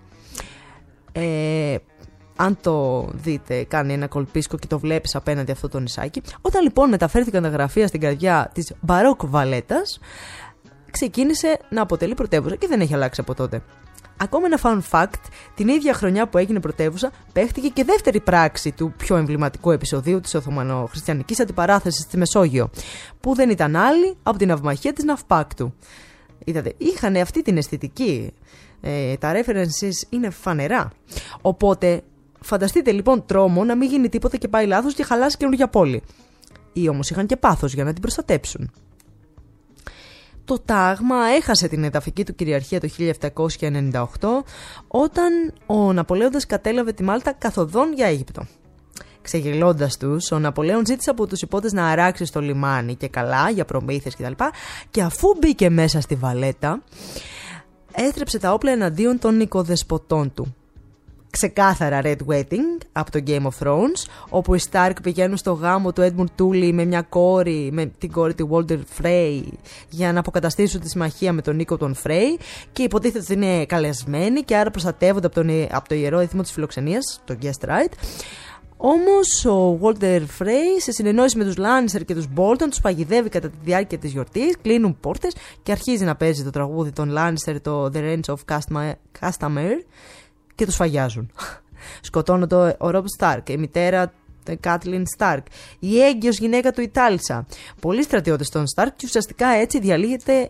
Αν το δείτε, κάνει ένα κολπίσκο και το βλέπεις απέναντι αυτό το νησάκι. Όταν λοιπόν μεταφέρθηκαν τα γραφεία στην καρδιά της Μπαρόκ Βαλέτας, ξεκίνησε να αποτελεί πρωτεύουσα και δεν έχει αλλάξει από τότε. Ακόμα ένα fun fact, την ίδια χρονιά που έγινε πρωτεύουσα, παίχτηκε και δεύτερη πράξη του πιο εμβληματικού επεισοδίου της Οθωμανοχριστιανικής αντιπαράθεσης στη Μεσόγειο, που δεν ήταν άλλη από την αυμαχία της Ναυπάκτου. Είδατε, είχαν αυτή την αισθητική. Τα references είναι φανερά. Οπότε, φανταστείτε λοιπόν τρόμο να μην γίνει τίποτα και πάει λάθος και χαλάσει καινούργια πόλη. Ή όμως είχαν και πάθος για να την προστατέψουν. Το τάγμα έχασε την εδαφική του κυριαρχία το 1798 όταν ο Ναπολέοντας κατέλαβε τη Μάλτα καθοδόν για Αίγυπτο. Ξεγελώντας τους, ο Ναπολέον ζήτησε από τους Υπότες να αράξει στο λιμάνι και καλά για προμήθειες κτλ. Και αφού μπήκε μέσα στη Βαλέτα, έστρεψε τα όπλα εναντίον των οικοδεσποτών του. Ξεκάθαρα Red Wedding από το Game of Thrones, όπου οι Stark πηγαίνουν στο γάμο του Edmund Tully με την κόρη του Walder Frey για να αποκαταστήσουν τη συμμαχία με τον Νίκο τον Frey και υποτίθεται ότι είναι καλεσμένοι και άρα προστατεύονται από το ιερό έθιμο της φιλοξενίας, το Guest Right. Όμως ο Walder Frey σε συνεννόηση με τους Lannister και τους Bolton τους παγιδεύει κατά τη διάρκεια της γιορτής, κλείνουν πόρτες και αρχίζει να παίζει το τραγούδι των Lannister, το The Rents of Castamere, και τους φαγιάζουν. Σκοτώνονται ο Robb Stark, η μητέρα Κάτλιν Stark, η έγκυος γυναίκα του Ιτάλισσα, πολλοί στρατιώτες των Stark και ουσιαστικά έτσι διαλύεται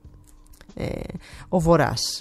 ο Βορράς,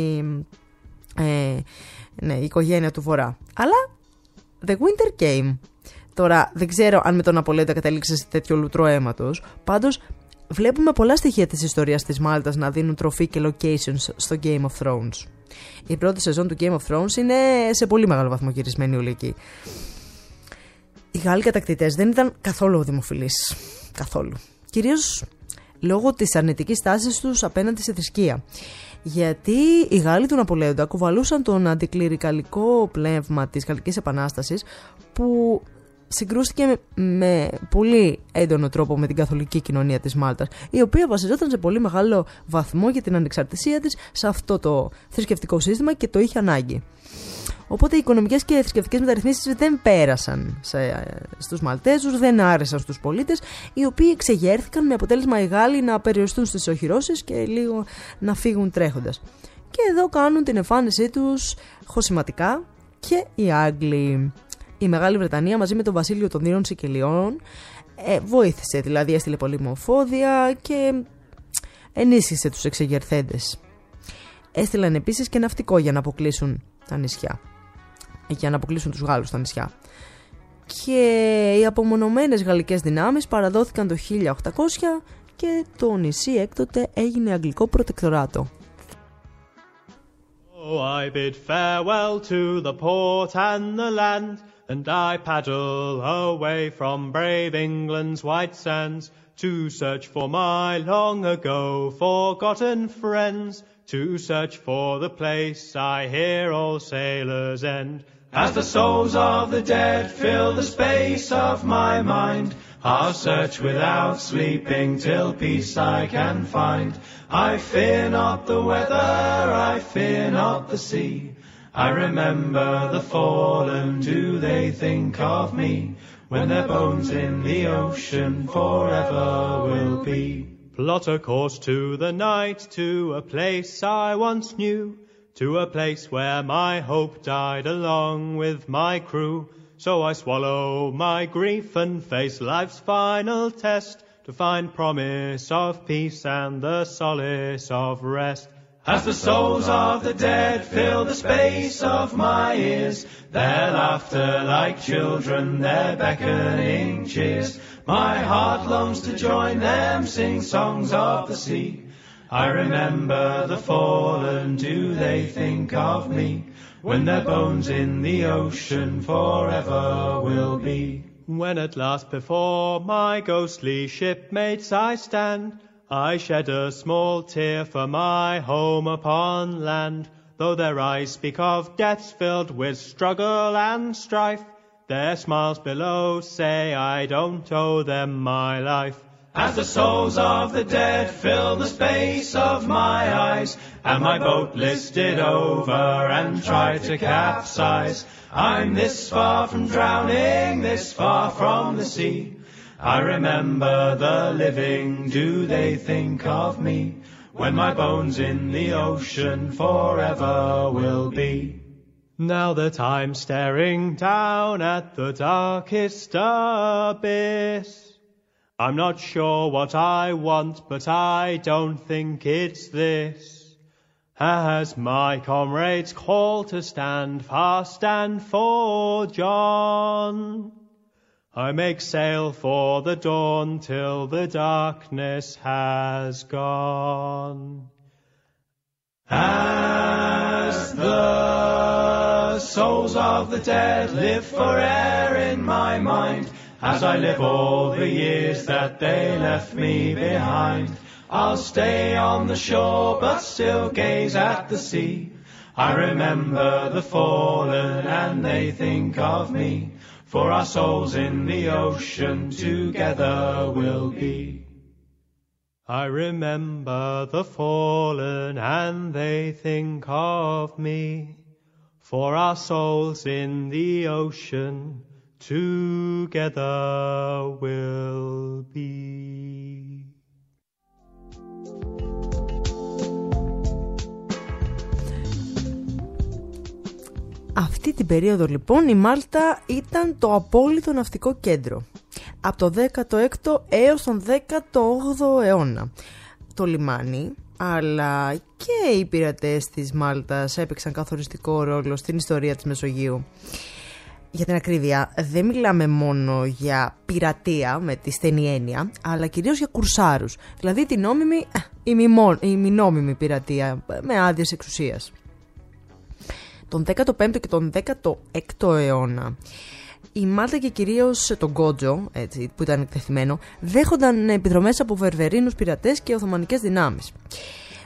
η οικογένεια του Βορρά. Αλλά the winter came. Τώρα δεν ξέρω αν με τον Ναπολέοντα κατέληξε σε τέτοιο λουτρό αίματος, πάντως βλέπουμε πολλά στοιχεία της ιστορίας της Μάλτας να δίνουν τροφή και locations στο Game of Thrones. Η πρώτη σεζόν του Game of Thrones είναι σε πολύ μεγάλο βαθμό γυρισμένη όλη εκεί. Οι Γάλλοι κατακτητές δεν ήταν καθόλου δημοφιλείς. Καθόλου. Κυρίως λόγω της αρνητικής τάσης τους απέναντι στη θρησκεία. Γιατί οι Γάλλοι του Ναπολέοντα κουβαλούσαν τον αντικληρικαλικό πνεύμα της Γαλλικής Επανάστασης που συγκρούστηκε με πολύ έντονο τρόπο με την καθολική κοινωνία της Μάλτας, η οποία βασιζόταν σε πολύ μεγάλο βαθμό για την ανεξαρτησία της σε αυτό το θρησκευτικό σύστημα και το είχε ανάγκη. Οπότε οι οικονομικές και θρησκευτικές μεταρρυθμίσεις δεν πέρασαν στους Μαλτέζους, δεν άρεσαν στους πολίτες, οι οποίοι εξεγέρθηκαν με αποτέλεσμα οι Γάλλοι να περιοριστούν στις οχυρώσεις και λίγο να φύγουν τρέχοντας. Και εδώ κάνουν την εμφάνισή τους χωσηματικά και οι Άγγλοι. Η Μεγάλη Βρετανία μαζί με τον Βασίλειο των Ήρων Σικελιών βοήθησε, δηλαδή έστειλε πολυμοφόδια και ενίσχυσε τους εξεγερθέντες. Έστειλαν επίσης και ναυτικό για να αποκλείσουν τα νησιά, για να αποκλείσουν τους Γάλλους στα νησιά. Και οι απομονωμένες γαλλικές δυνάμεις παραδόθηκαν το 1800 και το νησί έκτοτε έγινε αγγλικό προτεκτοράτο. Oh, I bid farewell to the port and the land, and I paddle away from brave England's white sands to search for my long ago forgotten friends, to search for the place I hear all sailors end. As the souls of the dead fill the space of my mind, I'll search without sleeping till peace I can find. I fear not the weather, I fear not the sea. I remember the fallen, do they think of me? When their bones in the ocean forever will be. Plot a course to the night, to a place I once knew, to a place where my hope died along with my crew. So I swallow my grief and face life's final test, to find promise of peace and the solace of rest. As the souls of the dead fill the space of my ears, their laughter like children, their beckoning cheers, my heart longs to join them, sing songs of the sea. I remember the fallen, do they think of me? When their bones in the ocean forever will be. When at last before my ghostly shipmates I stand, I shed a small tear for my home upon land. Though their eyes speak of deaths filled with struggle and strife, their smiles below say I don't owe them my life. As the souls of the dead fill the space of my eyes, and my boat listed over and tried to capsize, I'm this far from drowning, this far from the sea. I remember the living, do they think of me? When my bones in the ocean forever will be. Now that I'm staring down at the darkest abyss, I'm not sure what I want, but I don't think it's this. As my comrades call to stand fast and for John, I make sail for the dawn till the darkness has gone. As the souls of the dead live forever in my mind, as I live all the years that they left me behind, I'll stay on the shore but still gaze at the sea. I remember the fallen and they think of me, for our souls in the ocean together will be. I remember the fallen and they think of me, for our souls in the ocean together will be. Αυτή την περίοδο λοιπόν η Μάλτα ήταν το απόλυτο ναυτικό κέντρο. Από το 16ο έως τον 18ο αιώνα. Το λιμάνι αλλά και οι πειρατές της Μάλτας έπαιξαν καθοριστικό ρόλο στην ιστορία της Μεσογείου. Για την ακρίβεια, δεν μιλάμε μόνο για πειρατεία με τη στενή έννοια, αλλά κυρίως για κουρσάρους, δηλαδή την νόμιμη ή μη νόμιμη πειρατεία με άδειες εξουσίας. Τον 15ο και τον 16ο αιώνα, η Μάλτα και κυρίως το Γκότζο, έτσι, που ήταν εκτεθειμένο, δέχονταν επιδρομές από Βερβερίνους πειρατές και Οθωμανικές δυνάμεις.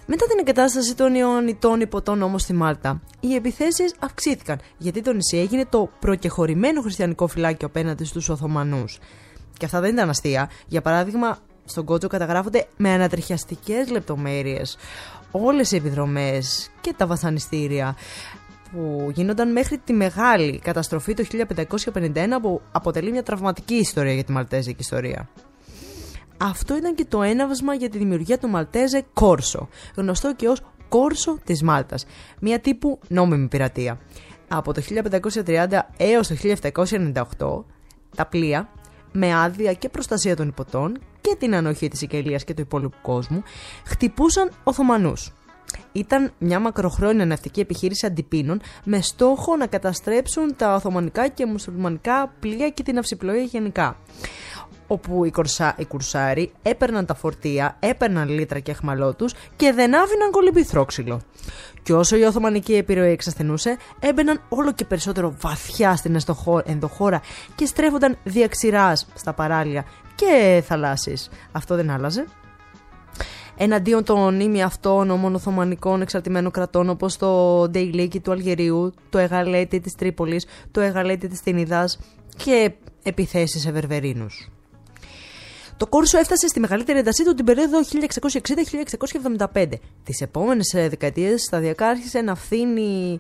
Μετά την εγκατάσταση των Ιωαννιτών υποτών όμως στη Μάλτα, οι επιθέσεις αυξήθηκαν, γιατί το νησί έγινε το προκεχωρημένο χριστιανικό φυλάκιο απέναντι στους Οθωμανούς. Και αυτά δεν ήταν αστεία. Για παράδειγμα, στον Κότζο καταγράφονται με ανατριχιαστικές λεπτομέρειες όλες οι επιδρομές και τα βασανιστήρια που γίνονταν μέχρι τη μεγάλη καταστροφή το 1551, που αποτελεί μια τραυματική ιστορία για τη Μαλτέζικη ιστορία. Αυτό ήταν και το έναυσμα για τη δημιουργία του Μαλτέζε Κόρσο, γνωστό και ως Κόρσο της Μάλτας, μια τύπου νόμιμη πειρατεία. Από το 1530 έως το 1798, τα πλοία, με άδεια και προστασία των υποτών και την ανοχή της Σικελίας και του υπόλοιπου κόσμου, χτυπούσαν Οθωμανούς. Ήταν μια μακροχρόνια ναυτική επιχείρηση αντιπίνων με στόχο να καταστρέψουν τα Οθωμανικά και μουσουλμανικά πλοία και την ναυσιπλοεία γενικά. Όπου οι κουρσάροι έπαιρναν τα φορτία, έπαιρναν λίτρα και αχμαλώτους και δεν άφηναν κολυμπηθρόξυλο. Και όσο η Οθωμανική επιρροή εξασθενούσε, έμπαιναν όλο και περισσότερο βαθιά στην ενδοχώρα και στρέφονταν διαξηράς στα παράλια και θαλάσσιες. Αυτό δεν άλλαζε. Εναντίον των ημιαυτόνομων Οθωμανικών εξαρτημένων κρατών, όπως το Ντεϊλίκι του Αλγερίου, το Εγαλέτι της Τρίπολης, το Εγαλέτι της Τινιδάς και επιθέσεις σε Βερβερίνους. Το Κόρσο έφτασε στη μεγαλύτερη έντασή του την περίοδο 1660-1675. Τις επόμενες δεκαετίες σταδιακά άρχισε να φθήνει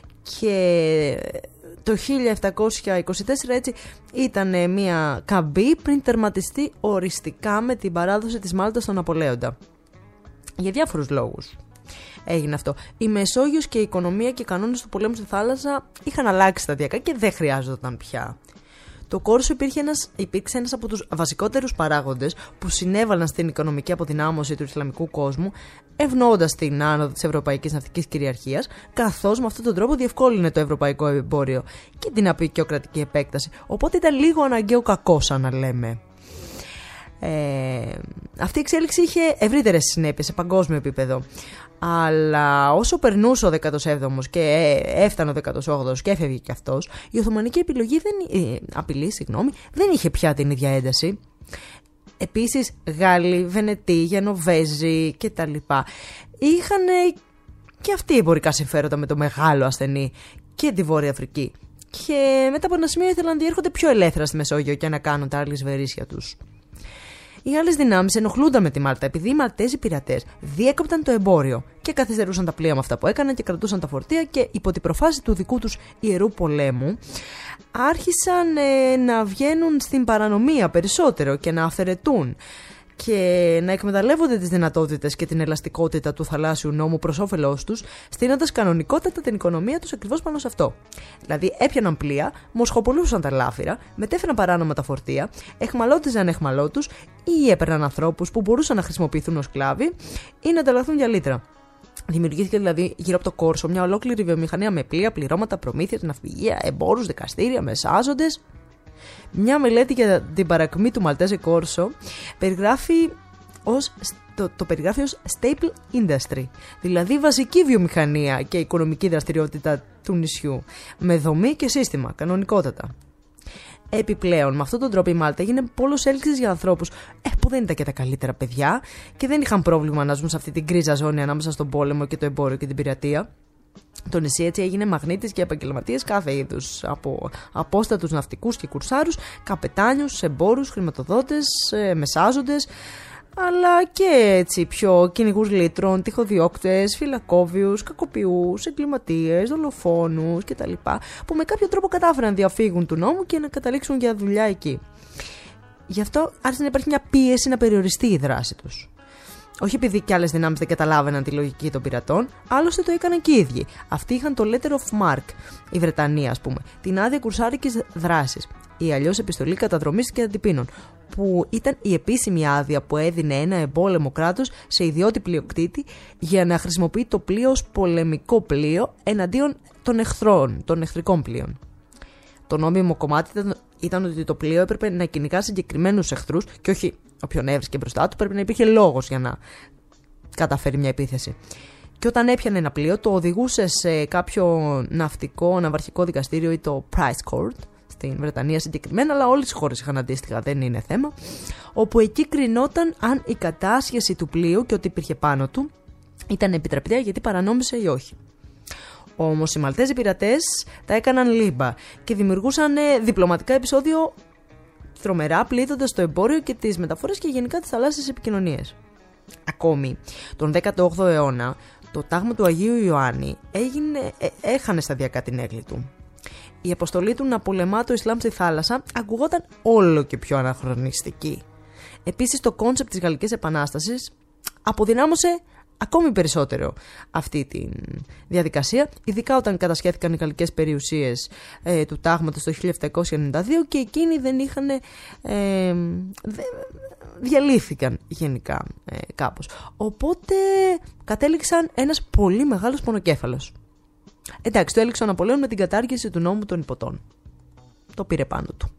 και το 1724 έτσι ήταν μια καμπή πριν τερματιστεί οριστικά με την παράδοση της Μάλτας στον Ναπολέοντα. Για διάφορους λόγους έγινε αυτό. Η Μεσόγειος και η οικονομία και οι κανόνες του πολέμου στη θάλασσα είχαν αλλάξει σταδιακά και δεν χρειάζονταν πια. Το Κόρσο υπήρξε ένας από τους βασικότερους παράγοντες που συνέβαλαν στην οικονομική αποδυνάμωση του Ισλαμικού κόσμου, ευνοώντας την άνοδο της ευρωπαϊκής ναυτικής κυριαρχίας, καθώς με αυτόν τον τρόπο διευκόλυνε το ευρωπαϊκό εμπόριο και την αποικιοκρατική επέκταση. Οπότε ήταν λίγο αναγκαίο κακό, σαν να λέμε. Αυτή η εξέλιξη είχε ευρύτερες συνέπειες σε παγκόσμιο επίπεδο. Αλλά όσο περνούσε ο 17ος και έφτανε ο 18ος και έφευγε και αυτός, η Οθωμανική απειλή δεν είχε πια την ίδια ένταση. Επίσης, Γάλλοι, Βενετοί, Γενοβέζοι κτλ. Είχαν και αυτοί εμπορικά συμφέροντα με το μεγάλο ασθενή και τη Βόρεια Αφρική. Και μετά από ένα σημείο ήθελαν να διέρχονται πιο ελεύθερα στη Μεσόγειο και να κάνουν τα αλυσβερίσια τους. Οι άλλες δυνάμεις ενοχλούνταν με τη Μάλτα επειδή οι Μαλτέζοι πειρατές διέκοπταν το εμπόριο και καθυστερούσαν τα πλοία με αυτά που έκαναν και κρατούσαν τα φορτία, και υπό την προφάση του δικού τους ιερού πολέμου άρχισαν να βγαίνουν στην παρανομία περισσότερο και να αυθαιρετούν και να εκμεταλλεύονται τις δυνατότητες και την ελαστικότητα του θαλάσσιου νόμου προς όφελός τους, στείνοντας κανονικότατα την οικονομία τους ακριβώς πάνω σε αυτό. Δηλαδή, έπιαναν πλοία, μοσχοπολούσαν τα λάφυρα, μετέφεραν παράνομα τα φορτία, εχμαλώτιζαν εχμαλώτους ή έπαιρναν ανθρώπους που μπορούσαν να χρησιμοποιηθούν ως σκλάβοι ή να ανταλλαχθούν για λίτρα. Δημιουργήθηκε δηλαδή γύρω από το Κόρσο μια ολόκληρη βιομηχανία με πλοία, πληρώματα, προμήθειες, ναυπηγεία, εμπόρους, δικαστήρια, μεσάζοντες. Μια μελέτη για την παρακμή του Μαλτέζε Κόρσο περιγράφει το περιγράφει ως staple industry, δηλαδή βασική βιομηχανία και οικονομική δραστηριότητα του νησιού, με δομή και σύστημα, κανονικότατα. Επιπλέον, με αυτόν τον τρόπο η Μάλτα έγινε πόλος έλξης για ανθρώπους που δεν ήταν και τα καλύτερα παιδιά και δεν είχαν πρόβλημα να ζουν σε αυτή την γκρίζα ζώνη ανάμεσα στον πόλεμο και το εμπόριο και την πειρατεία. Το νησί έτσι έγινε μαγνήτης για επαγγελματίες κάθε είδους, από απόστατους ναυτικούς και κουρσάρους, καπετάνιους, εμπόρους, χρηματοδότες, μεσάζοντες, αλλά και έτσι πιο κυνηγούς λίτρων, τυχοδιώκτες, φυλακόβιους, κακοποιούς, εγκληματίες, δολοφόνους κτλ. Που με κάποιο τρόπο κατάφεραν να διαφύγουν του νόμου και να καταλήξουν για δουλειά εκεί. Γι' αυτό άρχισε να υπάρχει μια πίεση να περιοριστεί η δράση τους. Όχι επειδή κι άλλες δυνάμεις δεν καταλάβαιναν τη λογική των πειρατών, άλλωστε το έκαναν και οι ίδιοι. Αυτοί είχαν το letter of marque, η Βρετανία ας πούμε, την άδεια κουρσάρικης δράσης, ή αλλιώς επιστολή καταδρομής και αντιπίνων, που ήταν η επίσημη άδεια που έδινε ένα εμπόλεμο κράτος σε ιδιώτη πλειοκτήτη για να χρησιμοποιεί το πλοίο ως πολεμικό πλοίο εναντίον των εχθρών, των εχθρικών πλοίων. Το νόμιμο κομμάτι ήταν ότι το πλοίο έπρεπε να κυνηγά συγκεκριμένους εχθρούς και όχι όποιον έβρισκε μπροστά του, πρέπει να υπήρχε λόγος για να καταφέρει μια επίθεση. Και όταν έπιανε ένα πλοίο, το οδηγούσε σε κάποιο ναυτικό, ναυαρχικό δικαστήριο ή το Price Court, στην Βρετανία συγκεκριμένα, αλλά όλες οι χώρες είχαν αντίστοιχα, δεν είναι θέμα, όπου εκεί κρινόταν αν η κατάσχεση του πλοίου και ό,τι υπήρχε πάνω του ήταν επιτραπτέα γιατί παρανόμησε ή όχι. Όμως οι Μαλτέζοι πειρατές τα έκαναν λίμπα και δημιουργούσαν διπλωματικά επεισόδιο τρομερά, πλήττοντας το εμπόριο και τις μεταφορές και γενικά τις θαλάσσιες επικοινωνίες. Ακόμη, τον 18ο αιώνα, το τάγμα του Αγίου Ιωάννη έχανε σταδιακά την έγκλη του. Η αποστολή του να πολεμά το Ισλάμ στη θάλασσα ακουγόταν όλο και πιο αναχρονιστική. Επίσης, το κόνσεπτ της Γαλλικής Επανάστασης αποδυνάμωσε ακόμη περισσότερο αυτή τη διαδικασία, ειδικά όταν κατασχέθηκαν οι γαλλικές περιουσίες του τάγματος το 1792 και εκείνοι δεν είχαν διαλύθηκαν γενικά κάπως. Οπότε κατέληξαν ένας πολύ μεγάλος πονοκέφαλος. Εντάξει, το έληξε ο Ναπολέον με την κατάργηση του νόμου των υποτών. Το πήρε πάνω του.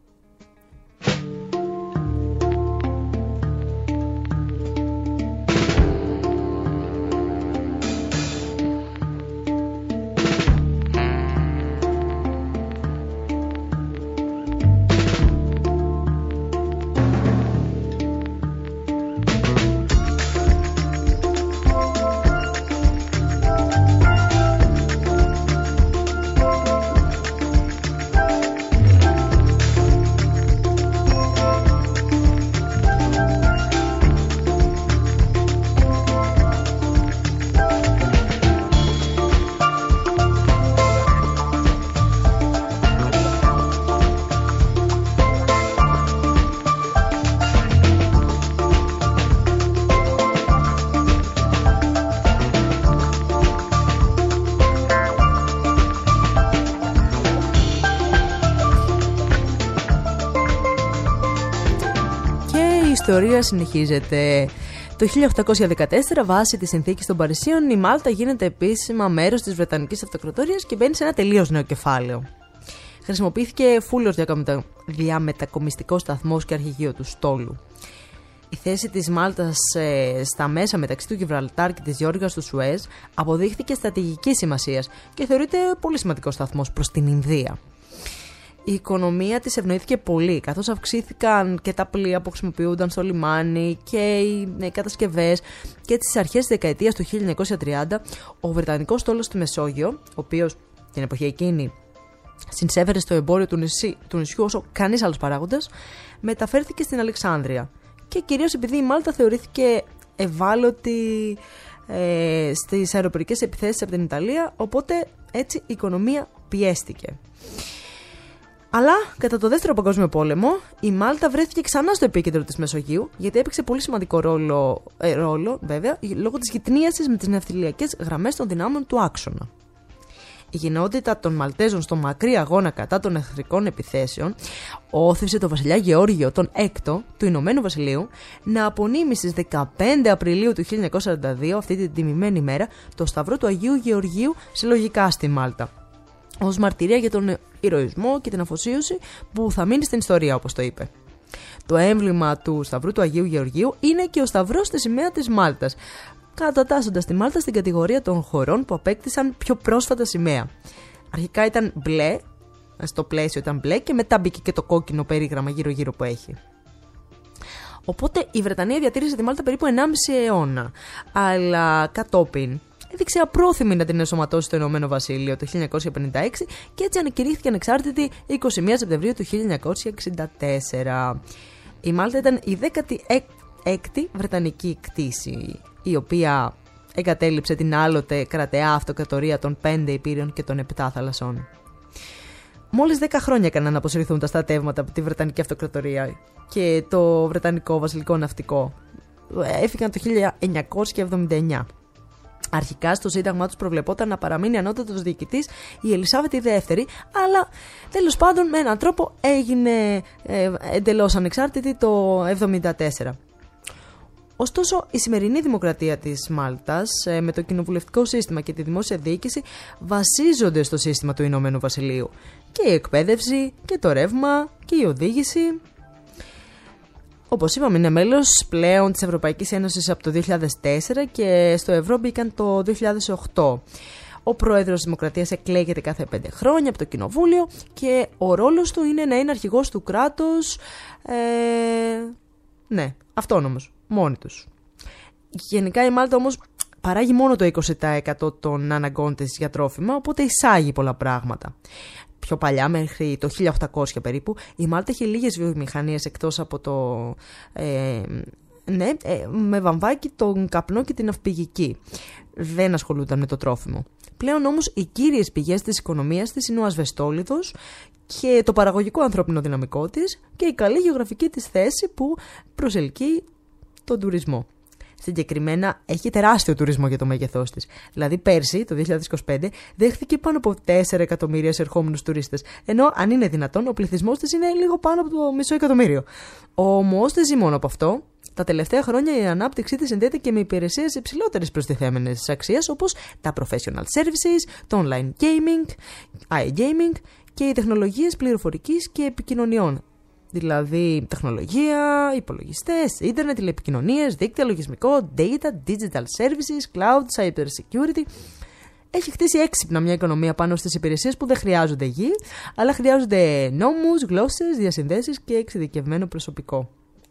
Η ιστορία συνεχίζεται. Το 1814, βάσει της συνθήκης των Παρισίων, η Μάλτα γίνεται επίσημα μέρος της Βρετανικής Αυτοκρατορίας και μπαίνει σε ένα τελείως νέο κεφάλαιο. Χρησιμοποιήθηκε φούλος διαμετακομιστικός σταθμός και αρχηγείο του στόλου. Η θέση της Μάλτας στα μέσα μεταξύ του Γιβραλτάρ και της Γεώργιας του Σουέζ αποδείχθηκε στρατηγικής σημασίας και θεωρείται πολύ σημαντικός σταθμός προς την Ινδία. Η οικονομία της ευνοήθηκε πολύ, καθώς αυξήθηκαν και τα πλοία που χρησιμοποιούνταν στο λιμάνι και οι κατασκευές, και στις αρχές της δεκαετίας του 1930 ο Βρετανικός στόλος στη Μεσόγειο, ο οποίος την εποχή εκείνη συνσέφερε στο εμπόριο του νησιού όσο κανείς άλλος παράγοντας, μεταφέρθηκε στην Αλεξάνδρεια. Και κυρίως επειδή η Μάλτα θεωρήθηκε ευάλωτη στις αεροπορικές επιθέσεις από την Ιταλία, οπότε έτσι η οικονομία πιέστηκε. Αλλά κατά το Δεύτερο Παγκόσμιο Πόλεμο η Μάλτα βρέθηκε ξανά στο επίκεντρο της Μεσογείου, γιατί έπαιξε πολύ σημαντικό ρόλο βέβαια, λόγω της γυτνίασης με τις ναυτιλιακές γραμμές των δυνάμεων του άξονα. Η γενναιότητα των Μαλτέζων στο μακρύ αγώνα κατά των εχθρικών επιθέσεων όθησε τον βασιλιά Γεώργιο τον Έκτο του Ηνωμένου Βασιλείου να απονείμει στις 15 Απριλίου του 1942, αυτή την τιμημένη ημέρα, το Σταυρό του Αγίου Γεωργίου συλλογικά στη Μάλτα, ως μαρτυρία για τον ηρωισμό και την αφοσίωση που θα μείνει στην ιστορία, όπως το είπε. Το έμβλημα του Σταυρού του Αγίου Γεωργίου είναι και ο σταυρός στη σημαία της Μάλτας, κατατάσσοντας τη Μάλτα στην κατηγορία των χωρών που απέκτησαν πιο πρόσφατα σημαία. Αρχικά ήταν μπλε, στο πλαίσιο ήταν μπλε, και μετά μπήκε και το κόκκινο περίγραμμα γύρω-γύρω που έχει. Οπότε η Βρετανία διατήρησε τη Μάλτα περίπου 1,5 αιώνα, αλλά κατόπιν έδειξε απρόθυμη να την ενσωματώσει στο Ηνωμένο Βασίλειο το 1956 και έτσι ανακηρύχθηκε ανεξάρτητη 21 Σεπτεμβρίου του 1964. Η Μάλτα ήταν η 16η Βρετανική κτήση, η οποία εγκατέλειψε την άλλοτε κρατεά αυτοκρατορία των 5 Υπήρων και των 7 θαλασσών. Μόλις 10 χρόνια έκαναν να αποσυρθούν τα στρατεύματα από τη Βρετανική Αυτοκρατορία και το Βρετανικό Βασιλικό Ναυτικό. Έφυγαν το 1979. Αρχικά στο Σύνταγμά τους προβλεπόταν να παραμείνει ανώτατος διοικητής η Ελισάβετ η Δεύτερη, αλλά τέλος πάντων με έναν τρόπο έγινε εντελώς ανεξάρτητη το 1974. Ωστόσο, η σημερινή δημοκρατία της Μάλτας, με το κοινοβουλευτικό σύστημα και τη δημόσια διοίκηση, βασίζονται στο σύστημα του Ηνωμένου Βασιλείου. Και η εκπαίδευση, και το ρεύμα, και η οδήγηση. Όπως είπαμε, είναι μέλος πλέον της Ευρωπαϊκής Ένωσης από το 2004 και στο ευρώ μπήκαν το 2008. Ο πρόεδρος της Δημοκρατίας εκλέγεται κάθε 5 χρόνια από το Κοινοβούλιο και ο ρόλος του είναι να είναι αρχηγός του κράτους, αυτόνομος, μόνοι τους. Γενικά η Μάλτα όμως παράγει μόνο το 20% των αναγκών της για τρόφιμα, οπότε εισάγει πολλά πράγματα. Πιο παλιά, μέχρι το 1800 περίπου, η Μάλτα είχε λίγες βιομηχανίες εκτός από με βαμβάκι, τον καπνό και την ναυπηγική. Δεν ασχολούνταν με το τρόφιμο. Πλέον όμως οι κύριες πηγές της οικονομίας της είναι ο ασβεστόλιθος και το παραγωγικό ανθρώπινο δυναμικό της και η καλή γεωγραφική της θέση που προσελκύει τον τουρισμό. Συγκεκριμένα έχει τεράστιο τουρισμό για το μέγεθός της. Δηλαδή πέρσι, το 2025, δέχθηκε πάνω από 4 εκατομμύρια εισερχόμενους τουρίστες. Ενώ αν είναι δυνατόν, ο πληθυσμός της είναι λίγο πάνω από το μισό εκατομμύριο. Όμως δεν ζει μόνο από αυτό. Τα τελευταία χρόνια η ανάπτυξή της συνδέεται και με υπηρεσίες υψηλότερης προστιθέμενης αξίας, όπως τα professional services, το online gaming, iGaming και οι τεχνολογίες πληροφορικής και επικοινωνιών. Δηλαδή τεχνολογία, υπολογιστές, ίντερνετ, τηλεπικοινωνίες, δίκτυα, λογισμικό, data, digital services, cloud, cyber security. Έχει χτίσει έξυπνα μια οικονομία πάνω στις υπηρεσίες που δεν χρειάζονται γη, αλλά χρειάζονται νόμους, γλώσσες, διασυνδέσεις και εξειδικευμένο προσωπικό.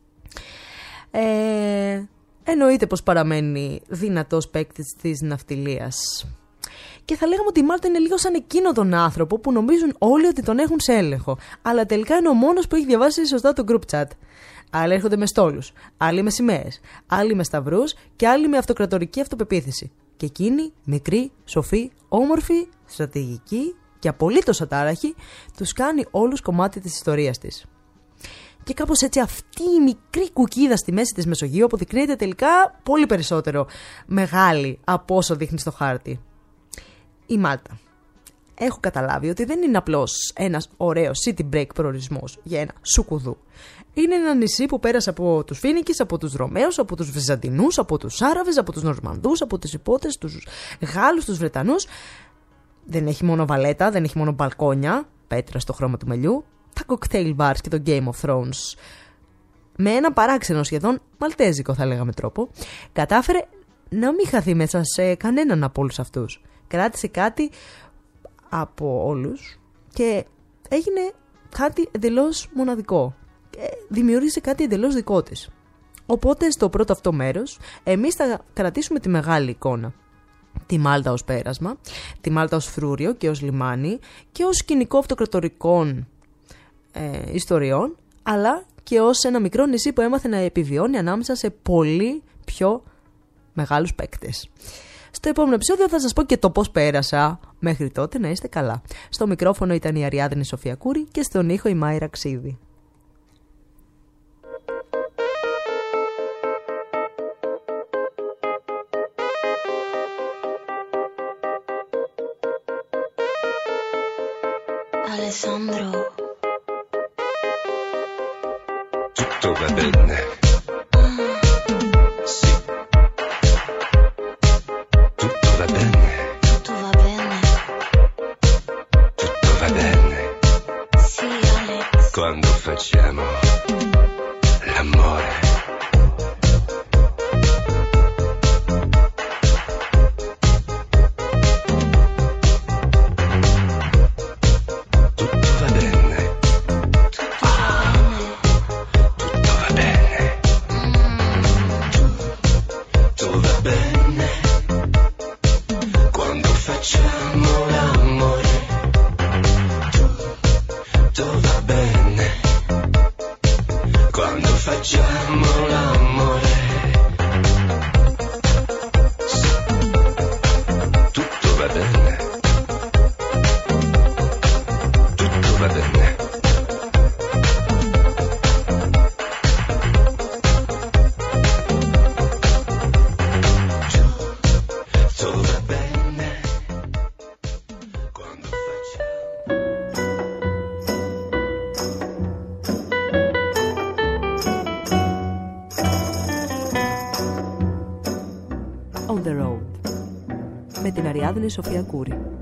Εννοείται πως παραμένει δυνατός παίκτης της ναυτιλίας. Και θα λέγαμε ότι η Μάλτα είναι λίγο σαν εκείνο τον άνθρωπο που νομίζουν όλοι ότι τον έχουν σε έλεγχο, αλλά τελικά είναι ο μόνος που έχει διαβάσει σωστά το group chat. Άλλοι έρχονται με στόλους, άλλοι με σημαίες, άλλοι με σταυρούς και άλλοι με αυτοκρατορική αυτοπεποίθηση. Και εκείνοι, μικροί, σοφοί, όμορφοι, στρατηγικοί και απολύτως ατάραχοι, τους κάνει όλους κομμάτι της ιστορίας της. Και κάπως έτσι αυτή η μικρή κουκίδα στη μέση της Μεσογείου αποδεικνύεται τελικά πολύ περισσότερο μεγάλη από όσο δείχνει στο χάρτη. Η Μάλτα. Έχω καταλάβει ότι δεν είναι απλώς ένας ωραίος city break προορισμός για ένα σουκουδού. Είναι ένα νησί που πέρασε από τους Φίνικες, από τους Ρωμαίους, από τους Βυζαντινούς, από τους Άραβες, από τους Νορμανδούς, από τους Ιππότες, τους Γάλλους, τους Βρετανούς. Δεν έχει μόνο βαλέτα, δεν έχει μόνο μπαλκόνια, πέτρα στο χρώμα του μελιού, τα cocktail bars και το Game of Thrones. Με ένα παράξενο σχεδόν μαλτέζικο θα λέγαμε τρόπο, κατάφερε να μην χαθεί μέσα σε κανέναν από όλους αυτούς. Κράτησε κάτι από όλους και έγινε κάτι εντελώς μοναδικό. Και δημιούργησε κάτι εντελώς δικό της. Οπότε στο πρώτο αυτό μέρος εμείς θα κρατήσουμε τη μεγάλη εικόνα. Τη Μάλτα ως πέρασμα, τη Μάλτα ως φρούριο και ως λιμάνι και ως σκηνικό αυτοκρατορικών ιστοριών, αλλά και ως ένα μικρό νησί που έμαθε να επιβιώνει ανάμεσα σε πολύ πιο μεγάλους παίκτες. Στο επόμενο επεισόδιο θα σας πω και το πώς πέρασα. Μέχρι τότε να είστε καλά. Στο μικρόφωνο ήταν η Αριάδνη Σοφία Κούρη και στον ήχο η Μάιρα Ξίδη. Alessandro. Tutto va bene. Sì. Tutto va bene. Tutto va bene. Tutto va bene. Sì, Alex. Quando facciamo l'amore. On the Road με την Αριάδνη Σοφία Κούρη.